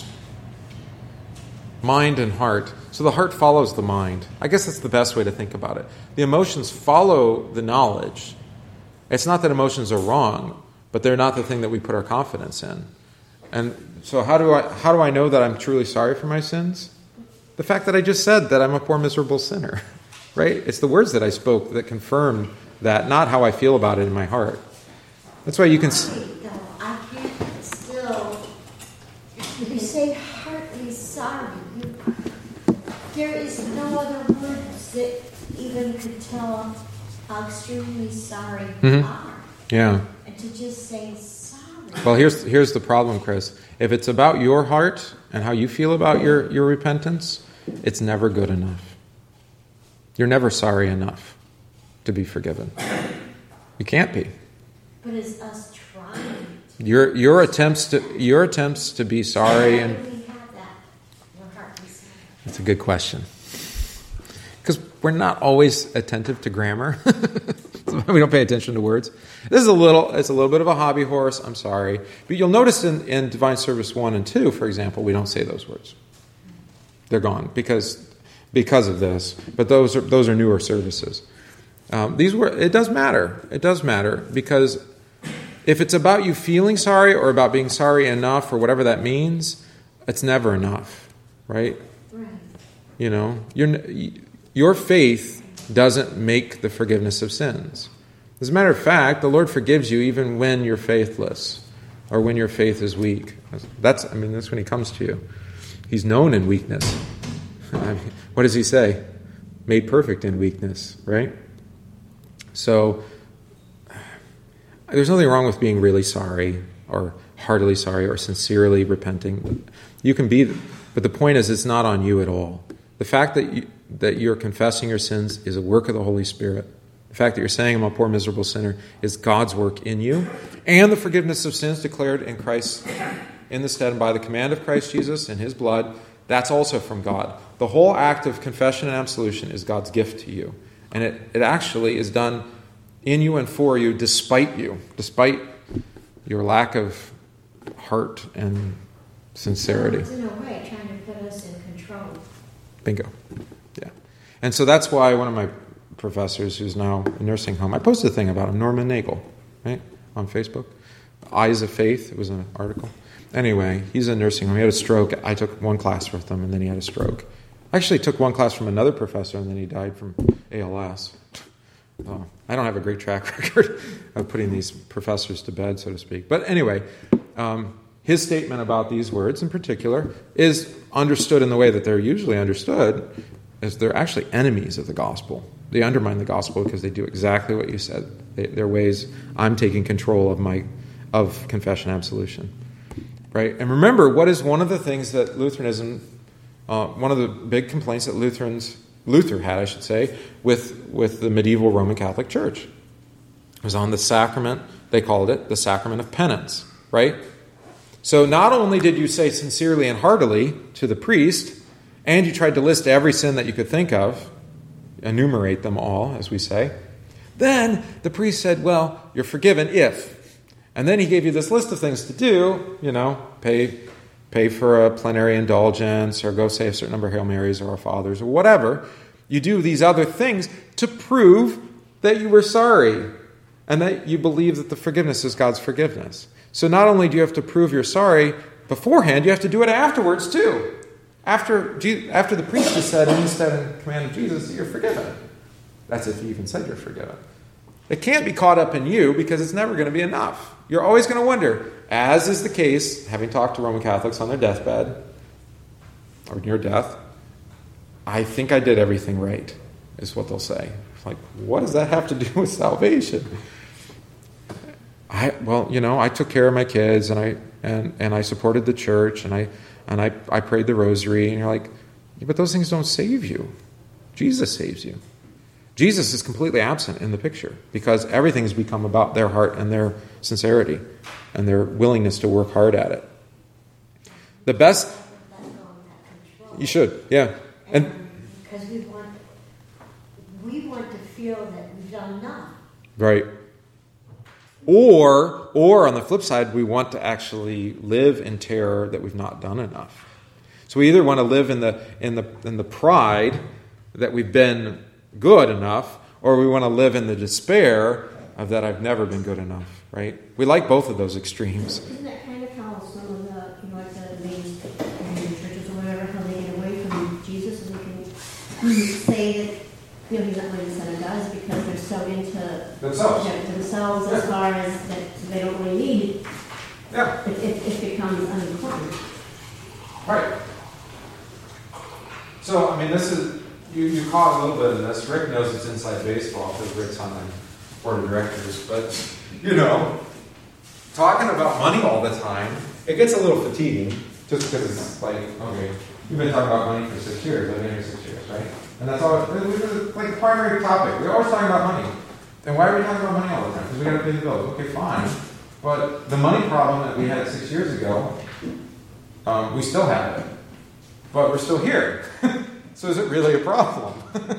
mind and heart. So the heart follows the mind. I guess that's the best way to think about it. The emotions follow the knowledge. It's not that emotions are wrong, but they're not the thing that we put our confidence in. And so how do I how do I know that I'm truly sorry for my sins? The fact that I just said that I'm a poor, miserable sinner. Right? It's the words that I spoke that confirm that, not how I feel about it in my heart. That's why you can... Sorry, though, I can't still, you say heartily sorry. You, there is no other words that even could tell how extremely sorry you Mhm. are. Yeah. And to just say sorry. Well, here's here's the problem, Chris. If it's about your heart and how you feel about your, your repentance, it's never good enough. You're never sorry enough to be forgiven. You can't be. But it's us trying to. Your your attempts to your attempts to be sorry How and do we have that? We're heartily sorry. that's a good question. Because we're not always attentive to grammar. We don't pay attention to words. This is a little it's a little bit of a hobby horse, I'm sorry. But you'll notice in, in Divine Service one and two, for example, we don't say those words. They're gone because because of this. But those are those are newer services. Um, these were it does matter. It does matter because if it's about you feeling sorry or about being sorry enough or whatever that means, it's never enough, right? Right. You know, your your faith doesn't make the forgiveness of sins. As a matter of fact, the Lord forgives you even when you're faithless or when your faith is weak. That's I mean that's when He comes to you. He's known in weakness. I mean, what does He say? Made perfect in weakness, right? So there's nothing wrong with being really sorry or heartily sorry or sincerely repenting. You can be, but the point is it's not on you at all. The fact that you, that you're confessing your sins is a work of the Holy Spirit. The fact that you're saying I'm a poor, miserable sinner is God's work in you. And the forgiveness of sins declared in Christ, in the stead and by the command of Christ Jesus and His blood, that's also from God. The whole act of confession and absolution is God's gift to you. And it, it actually is done in you and for you despite you, despite your lack of heart and sincerity. So it's in a way trying to put us in control. Bingo. And so that's why one of my professors, who's now in nursing home, I posted a thing about him, Norman Nagel, right, on Facebook. Eyes of Faith, it was an article. Anyway, he's in nursing home. He had a stroke. I took one class with him, and then he had a stroke. I actually took one class from another professor, and then he died from A L S. Oh, I don't have a great track record of putting these professors to bed, so to speak. But anyway, um, his statement about these words in particular is understood in the way that they're usually understood, as they're actually enemies of the gospel. They undermine the gospel because they do exactly what you said. They, they're ways I'm taking control of my of confession absolution. Right? And remember, what is one of the things that Lutheranism, uh, one of the big complaints that Lutherans, Luther had, I should say, with, with the medieval Roman Catholic Church. It was on the sacrament, they called it the sacrament of penance, right? So not only did you say sincerely and heartily to the priest, and you tried to list every sin that you could think of, enumerate them all, as we say, then the priest said, well, you're forgiven if. And then he gave you this list of things to do, you know, pay pay for a plenary indulgence, or go say a certain number of Hail Marys or Our Fathers, or whatever. You do these other things to prove that you were sorry and that you believe that the forgiveness is God's forgiveness. So not only do you have to prove you're sorry beforehand, you have to do it afterwards too. After, after the priest has said, in the stead and command of Jesus, you're forgiven. That's if he even said you're forgiven. It can't be caught up in you because it's never going to be enough. You're always going to wonder, as is the case, having talked to Roman Catholics on their deathbed, or near death, I think I did everything right, is what they'll say. It's like, what does that have to do with salvation? I well, you know, I took care of my kids, and I and, and I supported the church, and I and I, I prayed the rosary, and you're like, yeah, but those things don't save you. Jesus saves you. Jesus is completely absent in the picture because everything has become about their heart and their sincerity and their willingness to work hard at it. The best... You should, yeah. And because we want, we want to feel that we've done enough. Right. Or, or on the flip side, we want to actually live in terror that we've not done enough. So we either want to live in the in the in the pride that we've been good enough, or we want to live in the despair of that I've never been good enough, right? We like both of those extremes. Isn't that kind of how some of the, you know, like the main, main churches or whatever, how they get away from Jesus and they can say that, you know, he's not really the Son of God, is because they're so into Themselves. You know, to themselves as Yeah. far as that they don't really need. Yeah. It, it, it becomes unimportant. Right. So, I mean, this is, you, you caught a little bit in this. Rick knows it's inside baseball because Rick's on the board of directors. But, you know, talking about money all the time, it gets a little fatiguing just because it's like, okay, you've been talking about money for six years. I've been here six years, right? And that's all, it's like the primary topic. We're always talking about money. And why are we talking about money all the time? Because we got to pay the bills. Okay, fine. But the money problem that we had six years ago, um, we still have it. But we're still here. So is it really a problem?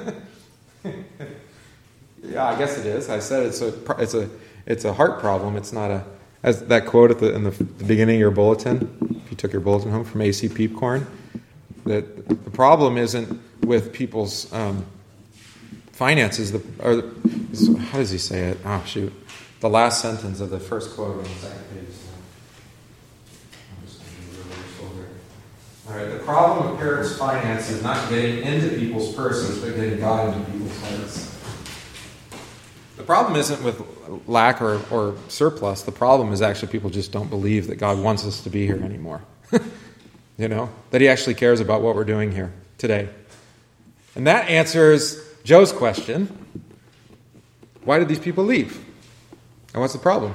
Yeah, I guess it is. I said it's a it's a it's a heart problem. It's not a, as that quote at the in the, the beginning of your bulletin. If you took your bulletin home from A C Peepcorn, that the problem isn't with people's um, finances. The or the, how does he say it? Oh shoot, the last sentence of the first quote on the second page. All right, the problem of parents' finance is not getting into people's purses, but getting God into people's hearts. The problem isn't with lack or, or surplus. The problem is actually people just don't believe that God wants us to be here anymore. You know, that he actually cares about what we're doing here today. And that answers Joe's question. Why did these people leave? And what's the problem?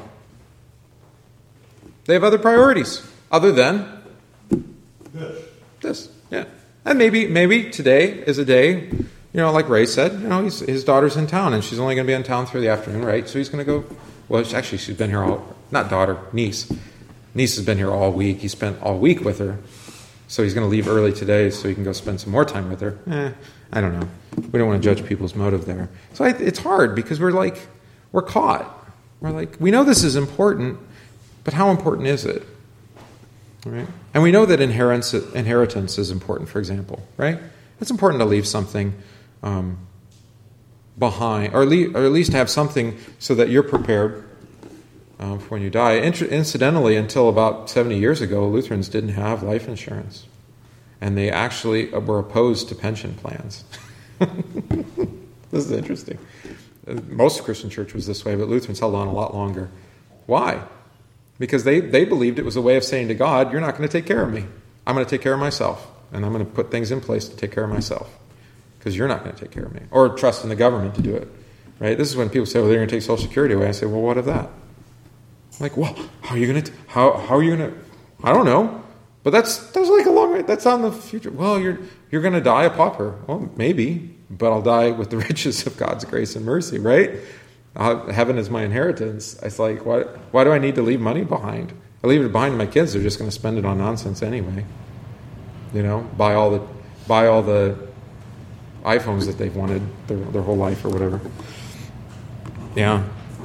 They have other priorities other than This. this, yeah. And maybe maybe today is a day, you know, like Ray said, you know, he's, his daughter's in town and she's only going to be in town through the afternoon, right? So he's going to go, well, actually she's been here all, not daughter, niece. Niece has been here all week. He spent all week with her. So he's going to leave early today so he can go spend some more time with her. Eh, I don't know. We don't want to judge people's motive there. So I, it's hard because we're like, we're caught. We're like, we know this is important, but how important is it? Right? And we know that inheritance, inheritance is important, for example, right? It's important to leave something um, behind, or at, least, or at least have something so that you're prepared um, for when you die. Inter- incidentally, until about seventy years ago, Lutherans didn't have life insurance. And they actually were opposed to pension plans. This is interesting. Most Christian church was this way, but Lutherans held on a lot longer. Why? Because they, they believed it was a way of saying to God, you're not going to take care of me. I'm going to take care of myself. And I'm going to put things in place to take care of myself. Because you're not going to take care of me. Or trust in the government to do it. Right? This is when people say, well, they're going to take Social Security away. I say, well, what of that? I'm like, well, how are you going to, how, how are you going to, I don't know. But that's that's like a long way. That's on the future. Well, you're you're going to die a pauper. Well, maybe, but I'll die with the riches of God's grace and mercy, right? I'll, heaven is my inheritance. It's like, why why do I need to leave money behind? I leave it behind to my kids. They're just going to spend it on nonsense anyway. You know, buy all the buy all the iPhones that they've wanted their their whole life or whatever. Yeah.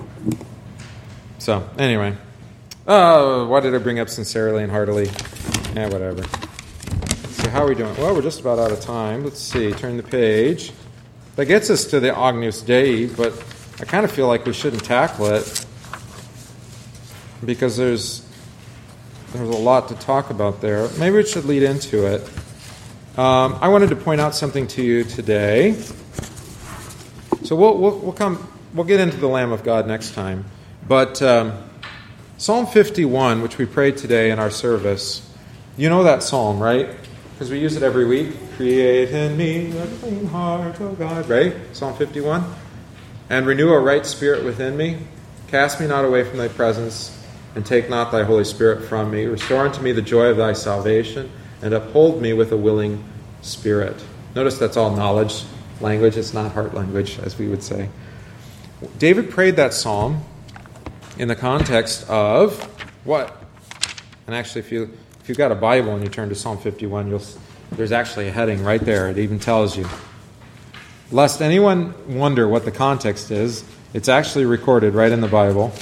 So anyway, oh, why did I bring up sincerely and heartily? Yeah, whatever. So how are we doing? Well, we're just about out of time. Let's see. Turn the page. That gets us to the Agnus Dei, but I kind of feel like we shouldn't tackle it because there's there's a lot to talk about there. Maybe we should lead into it. Um, I wanted to point out something to you today. So we'll we'll, we'll come we'll get into the Lamb of God next time, but um, Psalm fifty-one, which we prayed today in our service. You know that psalm, right? Because we use it every week. Create in me a clean heart, O God. Right? Psalm fifty-one. And renew a right spirit within me. Cast me not away from thy presence, and take not thy Holy Spirit from me. Restore unto me the joy of thy salvation, and uphold me with a willing spirit. Notice that's all knowledge language. It's not heart language, as we would say. David prayed that psalm in the context of what? And actually, if you if you've got a Bible and you turn to Psalm fifty-one, you'll there's actually a heading right there. It even tells you. Lest anyone wonder what the context is, it's actually recorded right in the Bible.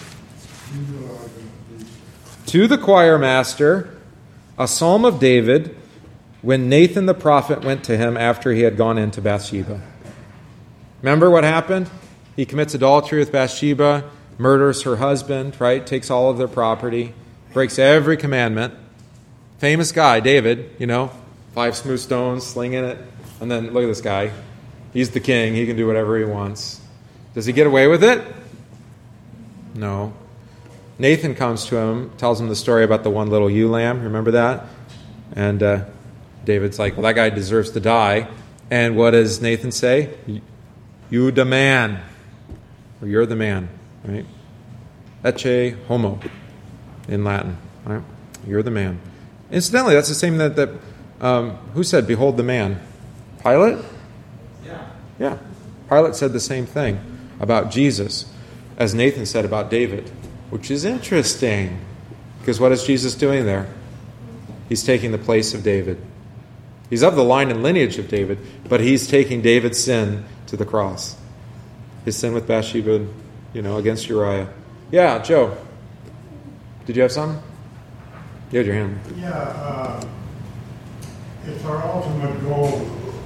To the choir master, a psalm of David, when Nathan the prophet went to him after he had gone into Bathsheba. Remember what happened? He commits adultery with Bathsheba, murders her husband, right? Takes all of their property, breaks every commandment. Famous guy, David, you know, five smooth stones, slinging it. And then look at this guy. He's the king. He can do whatever he wants. Does he get away with it? No. Nathan comes to him, tells him the story about the one little ewe lamb. Remember that? And uh, David's like, well, that guy deserves to die. And what does Nathan say? You the man. Or you're the man. Right? Ecce homo in Latin. Right? You're the man. Incidentally, that's the same that, that um, who said, behold the man? Pilate? Yeah. Yeah. Pilate said the same thing about Jesus as Nathan said about David, which is interesting. Because what is Jesus doing there? He's taking the place of David. He's of the line and lineage of David, but he's taking David's sin to the cross. His sin with Bathsheba, you know, against Uriah. Yeah, Joe. Did you have something? You had your hand. Yeah, uh, it's our ultimate goal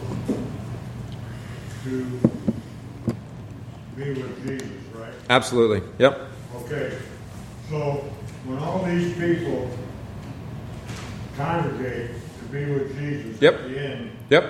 to be with Jesus, right? Absolutely. Yep. Okay, so when all these people congregate to be with Jesus Yep. at the end, Yep.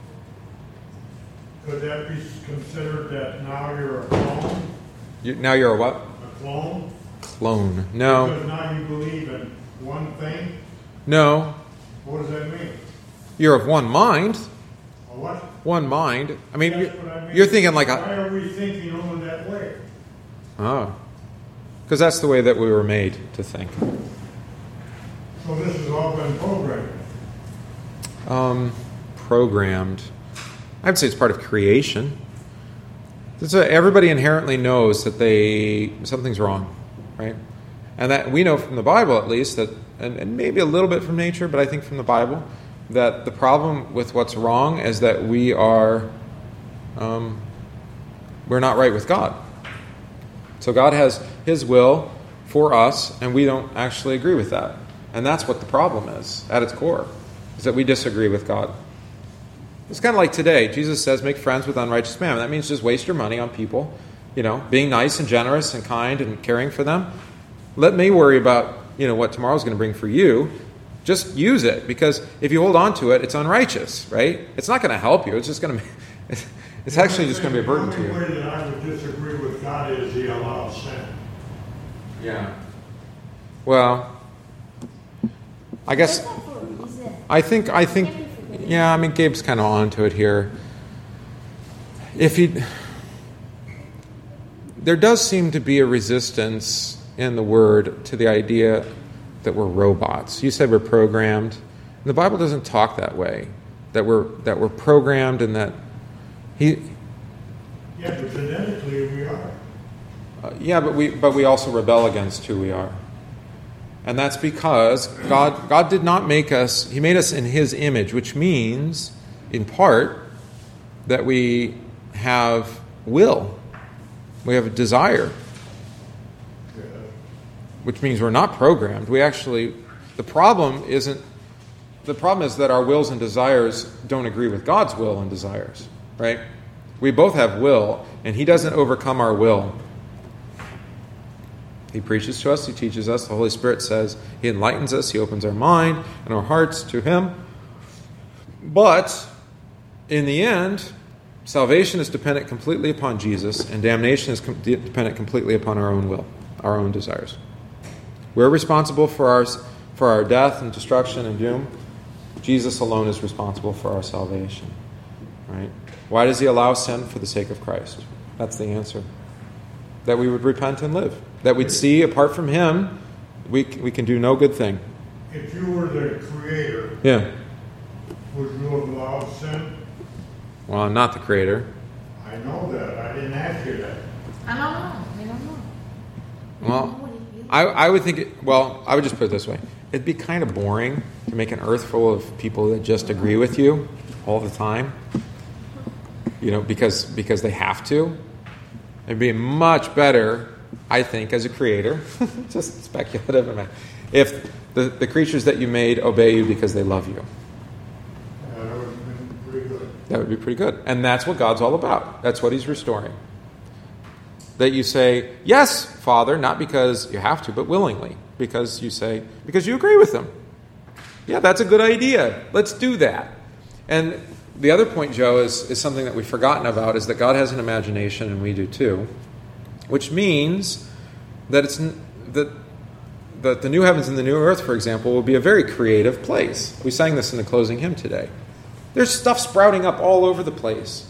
could that be considered that now you're a clone? You, now you're a what? A clone? Clone. No. Because now you believe in one thing? No. What does that mean? You're of one mind. A what? One mind. I mean, That's you're, what I mean. you're thinking like Why a... are we thinking only that way? Oh. Because that's the way that we were made to think. So this has all been programmed. Um, programmed. I'd say it's part of creation. It's a, everybody inherently knows that they something's wrong, right? And that we know from the Bible, at least, that, and, and maybe a little bit from nature, but I think from the Bible, that the problem with what's wrong is that we are, um, we're not right with God. So God has His will for us, and we don't actually agree with that. And that's what the problem is, at its core, is that we disagree with God. It's kind of like today. Jesus says, make friends with unrighteous men. That means just waste your money on people, you know, being nice and generous and kind and caring for them. Let me worry about, you know, what tomorrow's going to bring for you. Just use it, because if you hold on to it, it's unrighteous, right? It's not going to help you. It's just going to be, it's actually just going to be a burden to The you. only way that I would disagree with God is He allows sin. Yeah. Well, I guess That's not for a reason. I think I think yeah. I mean, Gabe's kind of onto it here. If he, there does seem to be a resistance in the Word to the idea that we're robots. You said we're programmed. And the Bible doesn't talk that way. That we're that we're programmed, and that he. Yeah, but genetically we are. Uh, yeah, but we but we also rebel against who we are. And that's because God God did not make us, He made us in His image, which means, in part, that we have will. We have a desire. Yeah. Which means we're not programmed. We actually, the problem isn't, the problem is that our wills and desires don't agree with God's will and desires, right? We both have will, and He doesn't overcome our will. He preaches to us, He teaches us, the Holy Spirit says, He enlightens us, He opens our mind and our hearts to Him. But, in the end, salvation is dependent completely upon Jesus, and damnation is com- dependent completely upon our own will, our own desires. We're responsible for our, for our death and destruction and doom. Jesus alone is responsible for our salvation. Right? Why does He allow sin? For the sake of Christ. That's the answer. That we would repent and live. That we'd see, apart from Him, we we can do no good thing. If you were the creator, Yeah. would you have allowed sin? Well, I'm not the creator. I know that. I didn't ask you that. I don't know. I don't know. Well, I, I would think, it, well, I would just put it this way. It'd be kind of boring to make an earth full of people that just agree with you all the time. You know, because because they have to. It'd be much better, I think, as a creator, just speculative, if the, the creatures that you made obey you because they love you. Uh, that would have been pretty good. That would be pretty good. And that's what God's all about. That's what He's restoring. That you say, yes, Father, not because you have to, but willingly. Because you say, because you agree with them. Yeah, that's a good idea. Let's do that. And the other point, Joe, is, is something that we've forgotten about, is that God has an imagination, and we do too. Which means that it's that, that the new heavens and the new earth, for example, will be a very creative place. We sang this in the closing hymn today. There's stuff sprouting up all over the place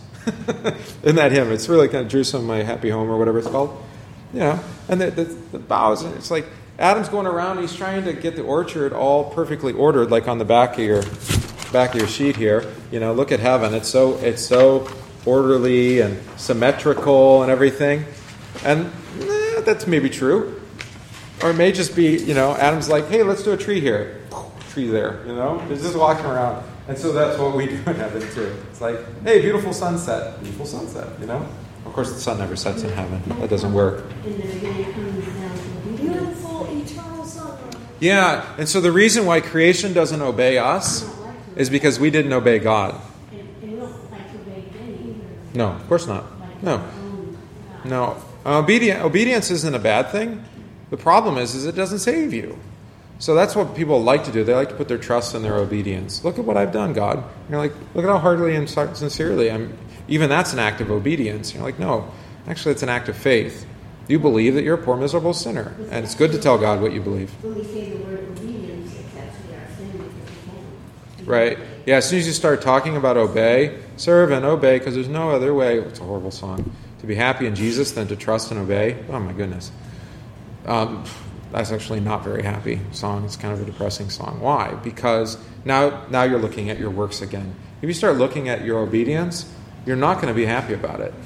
in that hymn. It's really kind of Jerusalem, my happy home, or whatever it's called. You know, and the, the, the boughs, it's like Adam's going around, he's trying to get the orchard all perfectly ordered, like on the back of your back of your sheet here. You know, look at heaven. It's so it's so orderly and symmetrical and everything. And eh, that's maybe true. Or it may just be, you know, Adam's like, hey, let's do a tree here. Tree there, you know? He's just walking around. And so that's what we do in heaven too. It's like, hey, beautiful sunset. Beautiful sunset, you know? Of course, the sun never sets in heaven. That doesn't work. In the beginning comes down to the Beautiful eternal sunrise. Yeah, and so the reason why creation doesn't obey us is because we didn't obey God. And and we don't like to obey them either. No, of course not. Like No. our own God. No. Obedient, obedience isn't a bad thing. The problem is, is it doesn't save you. So that's what people like to do. They like to put their trust in their obedience. Look at what I've done, God. And you're like, look at how heartily and sincerely I'm. Even that's an act of obedience. You're like, no, actually it's an act of faith. You believe that you're a poor, miserable sinner. And it's good to tell God what you believe. When we say the word obedience, it's actually our sin because we can't. Right? Yeah, as soon as you start talking about obey, serve and obey, because there's no other way, it's a horrible song, to be happy in Jesus than to trust and obey. Oh my goodness. Um, that's actually not very happy song. It's kind of a depressing song. Why? Because now, now you're looking at your works again. If you start looking at your obedience, you're not going to be happy about it.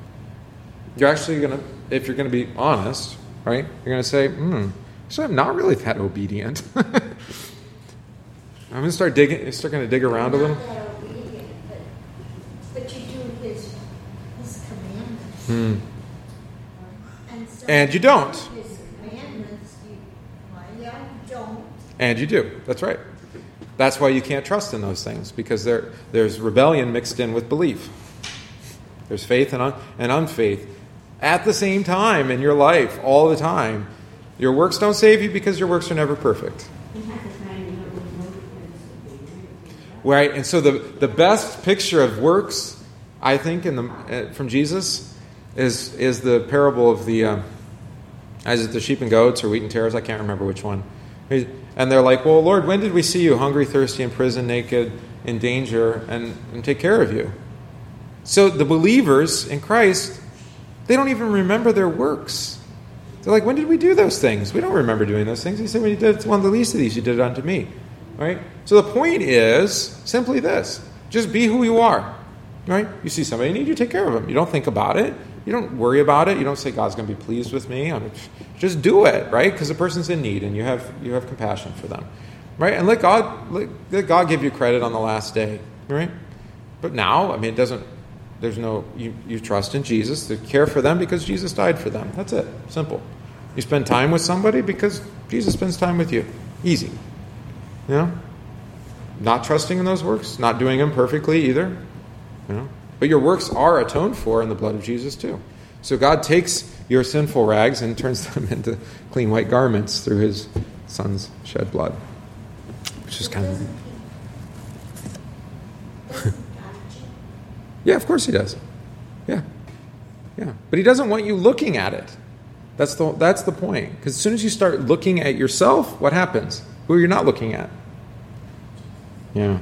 You're actually going to, if you're going to be honest, right? You're going to say, hmm, so I'm not really that obedient. I'm going to start digging, start going to dig around a little. Not that obedient, but, but you do his, his commandments. Hmm. And, so And you don't. His commandments, you, well, yeah, you don't. And you do. That's right. That's why you can't trust in those things, because there, there's rebellion mixed in with belief. There's faith and, un, and unfaith at the same time in your life, all the time. Your works don't save you because your works are never perfect. Right, and so the, the best picture of works, I think, in the uh, from Jesus is is the parable of the, uh, is it the sheep and goats or wheat and tares? I can't remember which one. And they're like, well, Lord, when did we see you hungry, thirsty, in prison, naked, in danger, and, and take care of you? So the believers in Christ, they don't even remember their works. They're like, when did we do those things? We don't remember doing those things. He said, when you did it to one of the least of these, you did it unto me. Right? So the point is simply this. Just be who you are. Right? You see somebody in need, you take care of them. You don't think about it. You don't worry about it. You don't say, God's going to be pleased with me. I mean, just do it, right? Because the person's in need and you have you have compassion for them. Right? And let God let, let God give you credit on the last day. Right? But now, I mean, it doesn't, there's no, you, you trust in Jesus to care for them because Jesus died for them. That's it. Simple. You spend time with somebody because Jesus spends time with you. Easy. You know? Not trusting in those works, not doing them perfectly either. You know? But your works are atoned for in the blood of Jesus too. So God takes your sinful rags and turns them into clean white garments through his Son's shed blood. Which is kind of... Yeah, of course he does. Yeah. Yeah. But he doesn't want you looking at it. That's the that's the point. Because as soon as you start looking at yourself, what happens? Who are you not looking at? Yeah.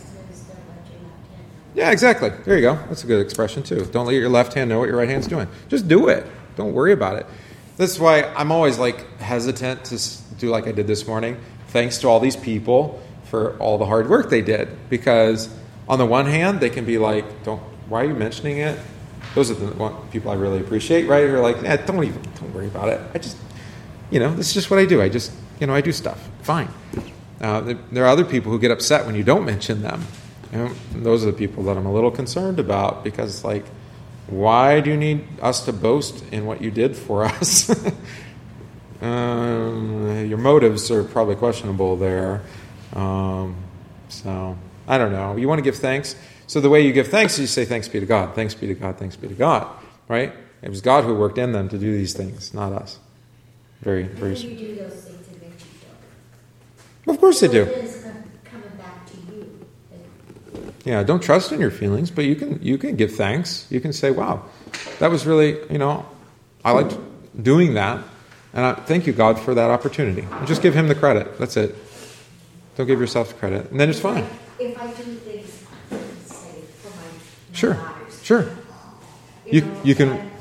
Yeah, exactly. There you go. That's a good expression too. Don't let your left hand know what your right hand's doing. Just do it. Don't worry about it. That's why I'm always like hesitant to do like I did this morning. Thanks to all these people for all the hard work they did. Because on the one hand, they can be like, "Don't. Why are you mentioning it?" Those are the people I really appreciate, right? Who are like, "Yeah, don't even, don't worry about it. I just, you know, this is just what I do. I just, you know, I do stuff. Fine." Uh, there are other people who get upset when you don't mention them. You know, those are the people that I'm a little concerned about because, like, why do you need us to boast in what you did for us? um, your motives are probably questionable there. Um, so, I don't know. You want to give thanks? So the way you give thanks is you say, thanks be to God, thanks be to God, thanks be to God. Right? It was God who worked in them to do these things, not us. Very, very... You do those things that make you feel good. Of course they do. It is coming back to you. Yeah, don't trust in your feelings, but you can you can give thanks. You can say, wow, that was really, you know, I liked doing that. And I thank you, God, for that opportunity. And just give him the credit. That's it. Don't give yourself the credit. And then it's fine. If I do things, say, for my, my Sure, daughters, sure. You, know, you can... and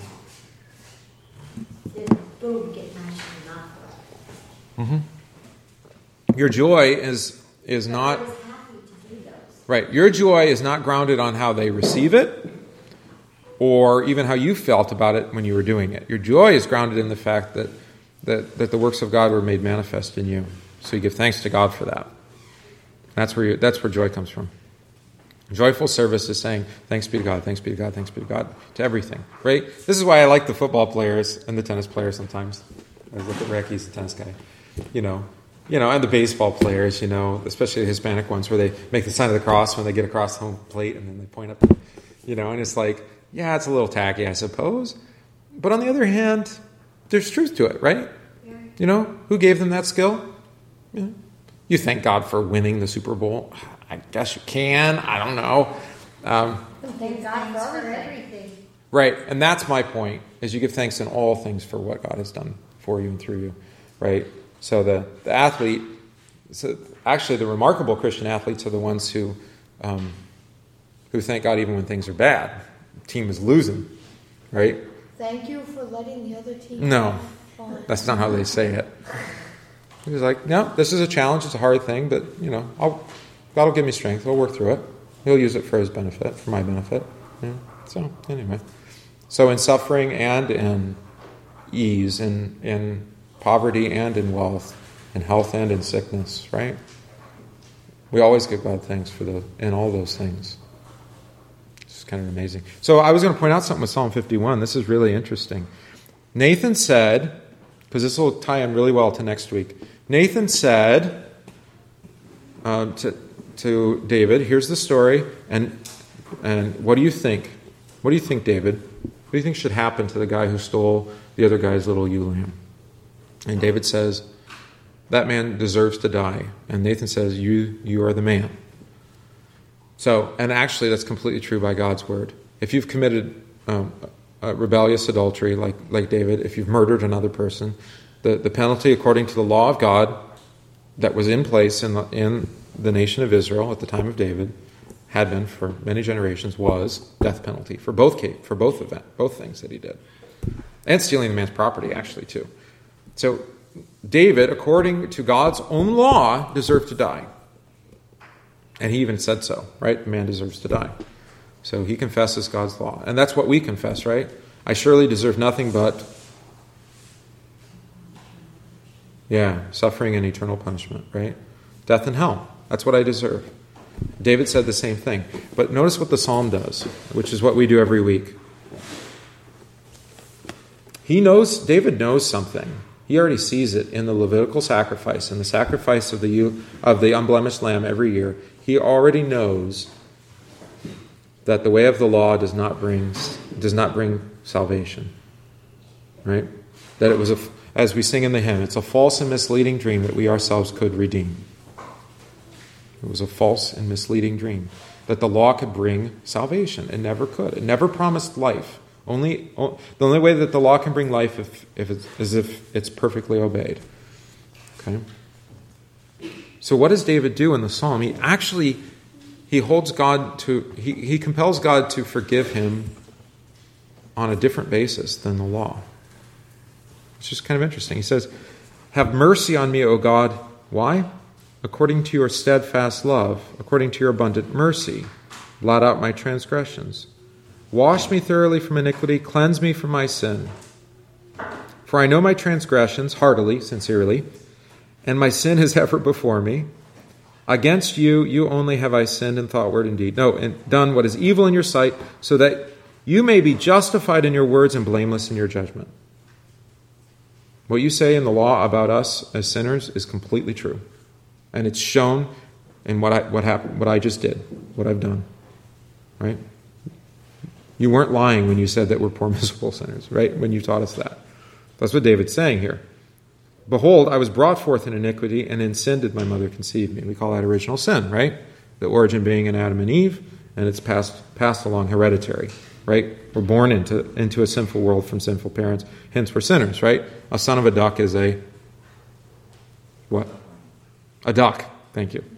then boom, get my shit off. Mm-hmm. Your joy is is not... I was happy to do those. Right. Your joy is not grounded on how they receive it or even how you felt about it when you were doing it. Your joy is grounded in the fact that, that, that the works of God were made manifest in you. So you give thanks to God for that. That's where you, that's where joy comes from. Joyful service is saying, thanks be to God, thanks be to God, thanks be to God, to everything. Right? This is why I like the football players and the tennis players sometimes. I look at Rick, he's the tennis guy. You know, you know, and the baseball players, you know, especially the Hispanic ones where they make the sign of the cross when they get across the home plate and then they point up, you know, and it's like, yeah, it's a little tacky, I suppose. But on the other hand, there's truth to it, right? Yeah. You know, who gave them that skill? Yeah. You thank God for winning the Super Bowl. I guess you can. I don't know. Um, Thank God for everything. right. And that's my point, is you give thanks in all things for what God has done for you and through you. Right? So the, the athlete, so actually the remarkable Christian athletes are the ones who um, who thank God even when things are bad. The team is losing. Right? Thank you for letting the other team. No. That's not how they say it. He's like, no, this is a challenge. It's a hard thing, but, you know, I'll, God will give me strength. I'll work through it. He'll use it for his benefit, for my benefit. Yeah. So, anyway. So, in suffering and in ease, in, in poverty and in wealth, in health and in sickness, right? We always give God thanks for the in all those things. It's kind of amazing. So, I was going to point out something with Psalm fifty-one. This is really interesting. Nathan said, because this will tie in really well to next week. Nathan said, uh, to, to David, here's the story, and and what do you think? What do you think, David? What do you think should happen to the guy who stole the other guy's little ewe lamb? And David says, that man deserves to die. And Nathan says, you you are the man. So, and actually that's completely true by God's word. If you've committed um, a rebellious adultery like, like David, if you've murdered another person, the, the penalty according to the law of God that was in place in the, in the nation of Israel at the time of David, had been for many generations, was death penalty for both for both event, both things that he did. And stealing the man's property, actually, too. So David, according to God's own law, deserved to die. And he even said so, right? The man deserves to die. So he confesses God's law. And that's what we confess, right? I surely deserve nothing but, yeah, suffering and eternal punishment, right? Death and hell. That's what I deserve. David said the same thing. But notice what the psalm does, which is what we do every week. He knows, David knows something. He already sees it in the Levitical sacrifice, in the sacrifice of the of the unblemished lamb every year. He already knows that the way of the law does not bring does not bring salvation. Right? That it was a, as we sing in the hymn, it's a false and misleading dream that we ourselves could redeem. It was a false and misleading dream that the law could bring salvation. It never could. It never promised life. Only the only way that the law can bring life if, if it's, is if it's perfectly obeyed. Okay. So what does David do in the psalm? He actually he holds God to he, he compels God to forgive him on a different basis than the law. It's just kind of interesting. He says, "Have mercy on me, O God." Why? According to your steadfast love, according to your abundant mercy, blot out my transgressions. Wash me thoroughly from iniquity, cleanse me from my sin. For I know my transgressions heartily, sincerely, and my sin is ever before me. Against you, you only have I sinned in thought, word, and deed. No, and done what is evil in your sight, so that you may be justified in your words and blameless in your judgment. What you say in the law about us as sinners is completely true. And it's shown in what I what happened, what I just did, what I've done. Right? You weren't lying when you said that we're poor, miserable sinners, right? When you taught us that. That's what David's saying here. Behold, I was brought forth in iniquity, and in sin did my mother conceive me. We call that original sin, right? The origin being in Adam and Eve, and it's passed passed along hereditary, right? We're born into, into a sinful world from sinful parents, hence we're sinners, right? A son of a duck is a, what? A duck, thank you.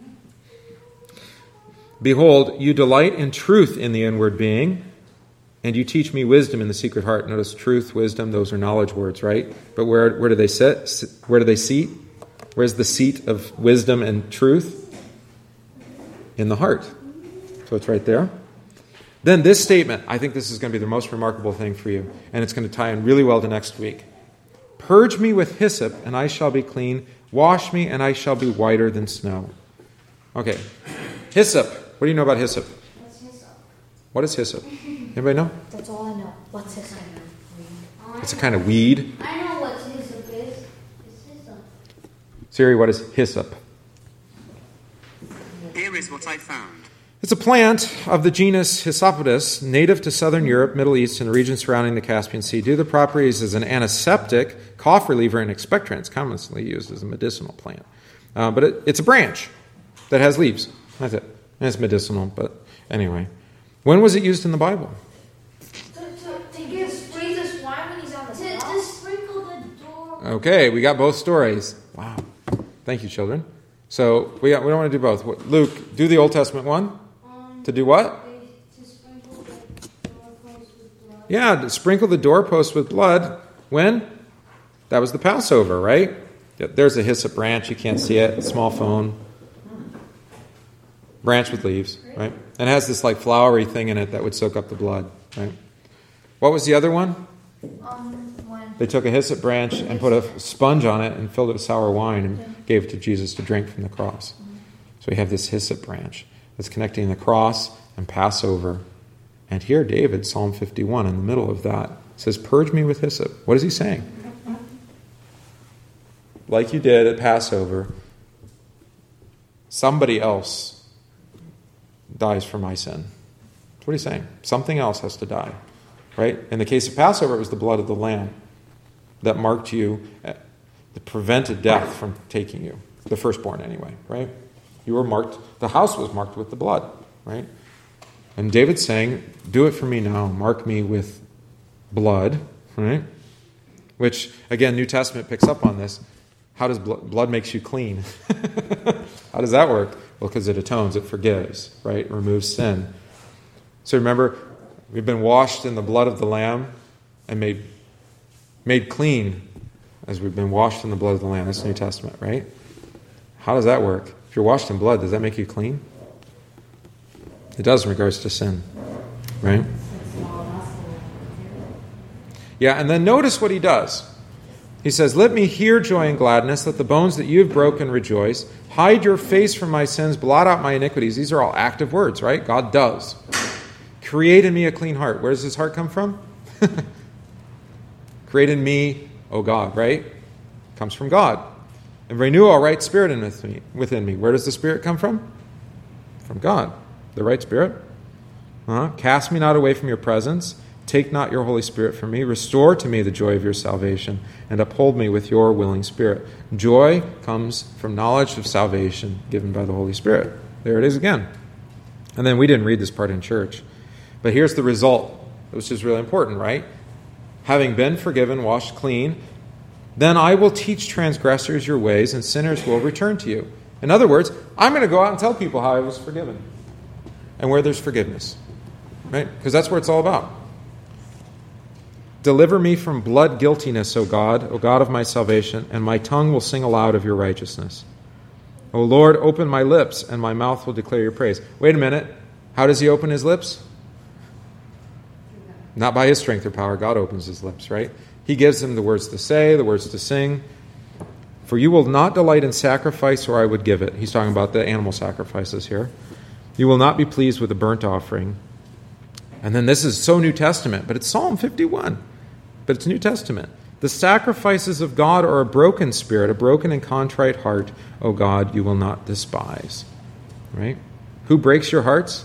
Behold, you delight in truth in the inward being, and you teach me wisdom in the secret heart. Notice truth, wisdom, those are knowledge words, right? But where, where do they sit? Where do they seat? Where's the seat of wisdom and truth? In the heart. So it's right there. Then this statement, I think this is going to be the most remarkable thing for you, and it's going to tie in really well to next week. Purge me with hyssop, and I shall be clean. Wash me, and I shall be whiter than snow. Okay. Hyssop. What do you know about hyssop? What's hyssop? What is hyssop? Anybody know? That's all I know. What's hyssop? It's a kind of weed. I know what hyssop is. It's hyssop. Siri, what is hyssop? Here is what I found. It's a plant of the genus Hyssopodus, native to southern Europe, Middle East, and the region surrounding the Caspian Sea. Due to the properties as an antiseptic, cough reliever, and expectorant, it's commonly used as a medicinal plant. Uh, but it, it's a branch that has leaves. That's it. And it's medicinal, but anyway. When was it used in the Bible? To, to, to give Jesus wine when he's on the To, to cross? sprinkle the door. Okay, we got both stories. Wow. Thank you, children. So we, got, we don't want to do both. Luke, do the Old Testament one. Um, To do what? To sprinkle the doorpost with blood. Yeah, to sprinkle the doorpost with blood. When? That was the Passover, right? There's a hyssop branch. You can't see it. Small phone. Branch with leaves, right? And it has this like flowery thing in it that would soak up the blood, right? What was the other one? Um, when They took a hyssop branch and put a sponge on it and filled it with sour wine and gave it to Jesus to drink from the cross. So we have this hyssop branch that's connecting the cross and Passover. And here David, Psalm fifty-one, in the middle of that, says, purge me with hyssop. What is he saying? Like you did at Passover, somebody else dies for my sin. That's what he's saying. Something else has to die. Right? In the case of Passover, it was the blood of the lamb that marked you, that prevented death from taking you. The firstborn anyway, right? You were marked, the house was marked with the blood, right? And David's saying, do it for me now, mark me with blood, right? Which, again, New Testament picks up on this. How does blood, blood makes you clean? How does that work? Well, because it atones, it forgives, right? It removes sin. So remember, we've been washed in the blood of the Lamb and made, made clean as we've been washed in the blood of the Lamb. That's the New Testament, right? How does that work? If you're washed in blood, does that make you clean? It does in regards to sin, right? Yeah, and then notice what he does. He says, let me hear joy and gladness, let the bones that you have broken rejoice. Hide your face from my sins, blot out my iniquities. These are all active words, right? God does. Create in me a clean heart. Where does his heart come from? Create in me, O God, right? Comes from God. And renew a right spirit in with me, within me. Where does the Spirit come from? From God. The right Spirit. Uh-huh. Cast me not away from your presence. Take not your Holy Spirit from me. Restore to me the joy of your salvation, and uphold me with your willing spirit. Joy comes from knowledge of salvation given by the Holy Spirit. There it is again. And then we didn't read this part in church. But here's the result, which is really important, right? Having been forgiven, washed clean, then I will teach transgressors your ways, and sinners will return to you. In other words, I'm going to go out and tell people how I was forgiven and where there's forgiveness, right? Because that's what it's all about. Deliver me from blood guiltiness, O God, O God of my salvation, and my tongue will sing aloud of your righteousness. O Lord, open my lips, and my mouth will declare your praise. Wait a minute. How does he open his lips? Not by his strength or power. God opens his lips, right? He gives them the words to say, the words to sing. For you will not delight in sacrifice, or I would give it. He's talking about the animal sacrifices here. You will not be pleased with a burnt offering. And then this is so New Testament, but it's Psalm fifty-one. But it's New Testament. The sacrifices of God are a broken spirit, a broken and contrite heart, O God, you will not despise. Right? Who breaks your hearts?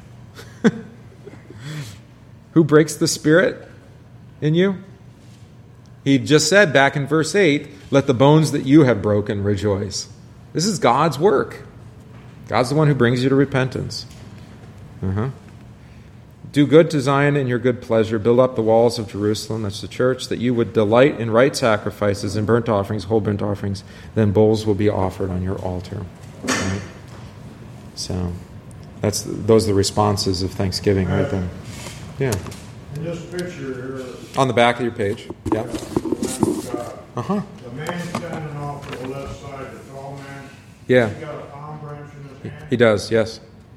Who breaks the spirit in you? He just said back in verse eight, let the bones that you have broken rejoice. This is God's work. God's the one who brings you to repentance. Uh-huh. Do good to Zion in your good pleasure. Build up the walls of Jerusalem, that's the church, that you would delight in right sacrifices and burnt offerings, whole burnt offerings. Then bulls will be offered on your altar. Right? So that's those are the responses of thanksgiving right there. Yeah. In this picture here, on the back of your page. Yeah. Uh-huh. The man standing off to the left side, the tall man. Yeah. He's got a palm branch in his hand. He does, yes.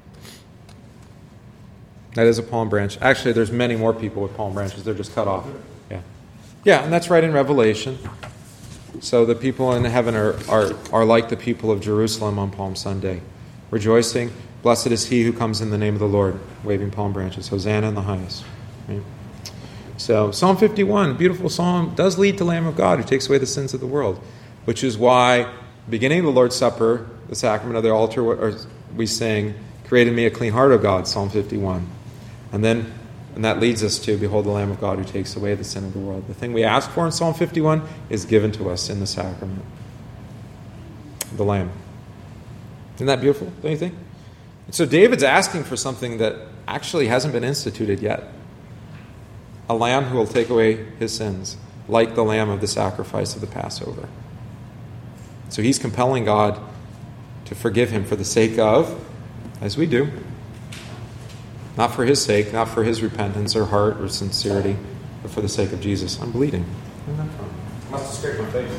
That is a palm branch. Actually, there's many more people with palm branches. They're just cut off. Yeah. Yeah, and that's right in Revelation. So the people in heaven are, are, are like the people of Jerusalem on Palm Sunday, rejoicing. Blessed is he who comes in the name of the Lord, waving palm branches. Hosanna in the highest. Right? So Psalm fifty-one, beautiful psalm, does lead to Lamb of God who takes away the sins of the world, which is why, beginning of the Lord's Supper, the sacrament of the altar, we sing, create in me a clean heart, O God, Psalm fifty-one. And then, and that leads us to, behold the Lamb of God who takes away the sin of the world. The thing we ask for in Psalm fifty-one is given to us in the sacrament. The Lamb. Isn't that beautiful, don't you think? And so David's asking for something that actually hasn't been instituted yet. A lamb who will take away his sins, like the lamb of the sacrifice of the Passover. So he's compelling God to forgive him for the sake of, as we do, not for his sake, not for his repentance or heart or sincerity, but for the sake of Jesus. I'm bleeding. I must have scraped my face.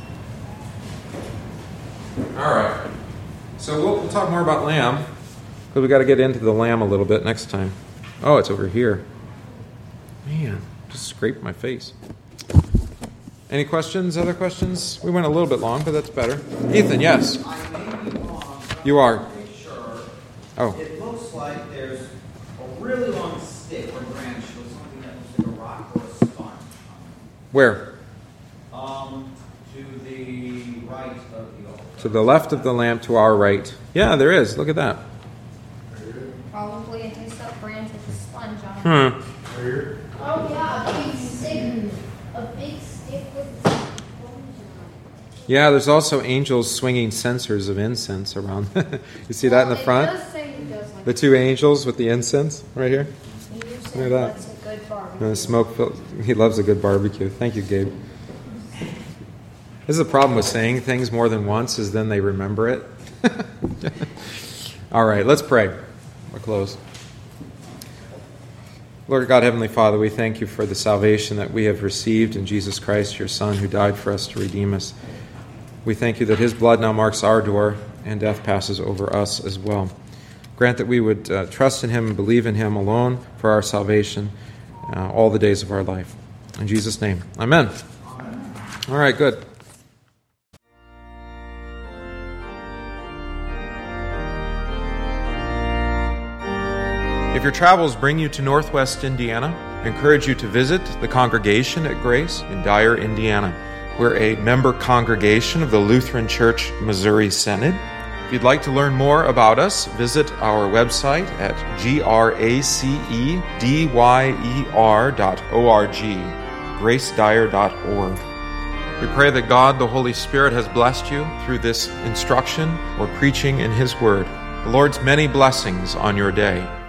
All right. So we'll, we'll talk more about lamb, because we've got to get into the lamb a little bit next time. Oh, it's over here. Man, just scraped my face. Any questions? Other questions? We went a little bit long, but that's better. Ethan, yes. I may be wrong, but You are. I'm pretty sure. Oh. It looks like there's a really long stick or branch with something that looks like a rock or a sponge. Where? Um, to the right of the altar. To the left of the lamp, to our right. Yeah, there is. Look at that. Probably a hyssop branch with a sponge on it. Hmm. Right here. Oh yeah, a big stick, a big stick with a sponge on it. Yeah, there's also angels swinging censers of incense around. You see that in the front? It does say he does like The two angels with the incense right here. You Look at said that. that's a good barbecue. And the smoke filled. He loves a good barbecue. Thank you, Gabe. This is the problem with saying things more than once, is then they remember it. All right, let's pray. We'll close. Lord God, Heavenly Father, we thank you for the salvation that we have received in Jesus Christ, your Son, who died for us to redeem us. We thank you that his blood now marks our door and death passes over us as well. Grant that we would uh, trust in him and believe in him alone for our salvation uh, all the days of our life. In Jesus' name, amen. Amen. All right, good. If your travels bring you to Northwest Indiana, I encourage you to visit the congregation at Grace in Dyer, Indiana. We're a member congregation of the Lutheran Church Missouri Synod. If you'd like to learn more about us, visit our website at gracedyer dot org, gracedyer dot org. We pray that God, the Holy Spirit, has blessed you through this instruction or preaching in his word. The Lord's many blessings on your day.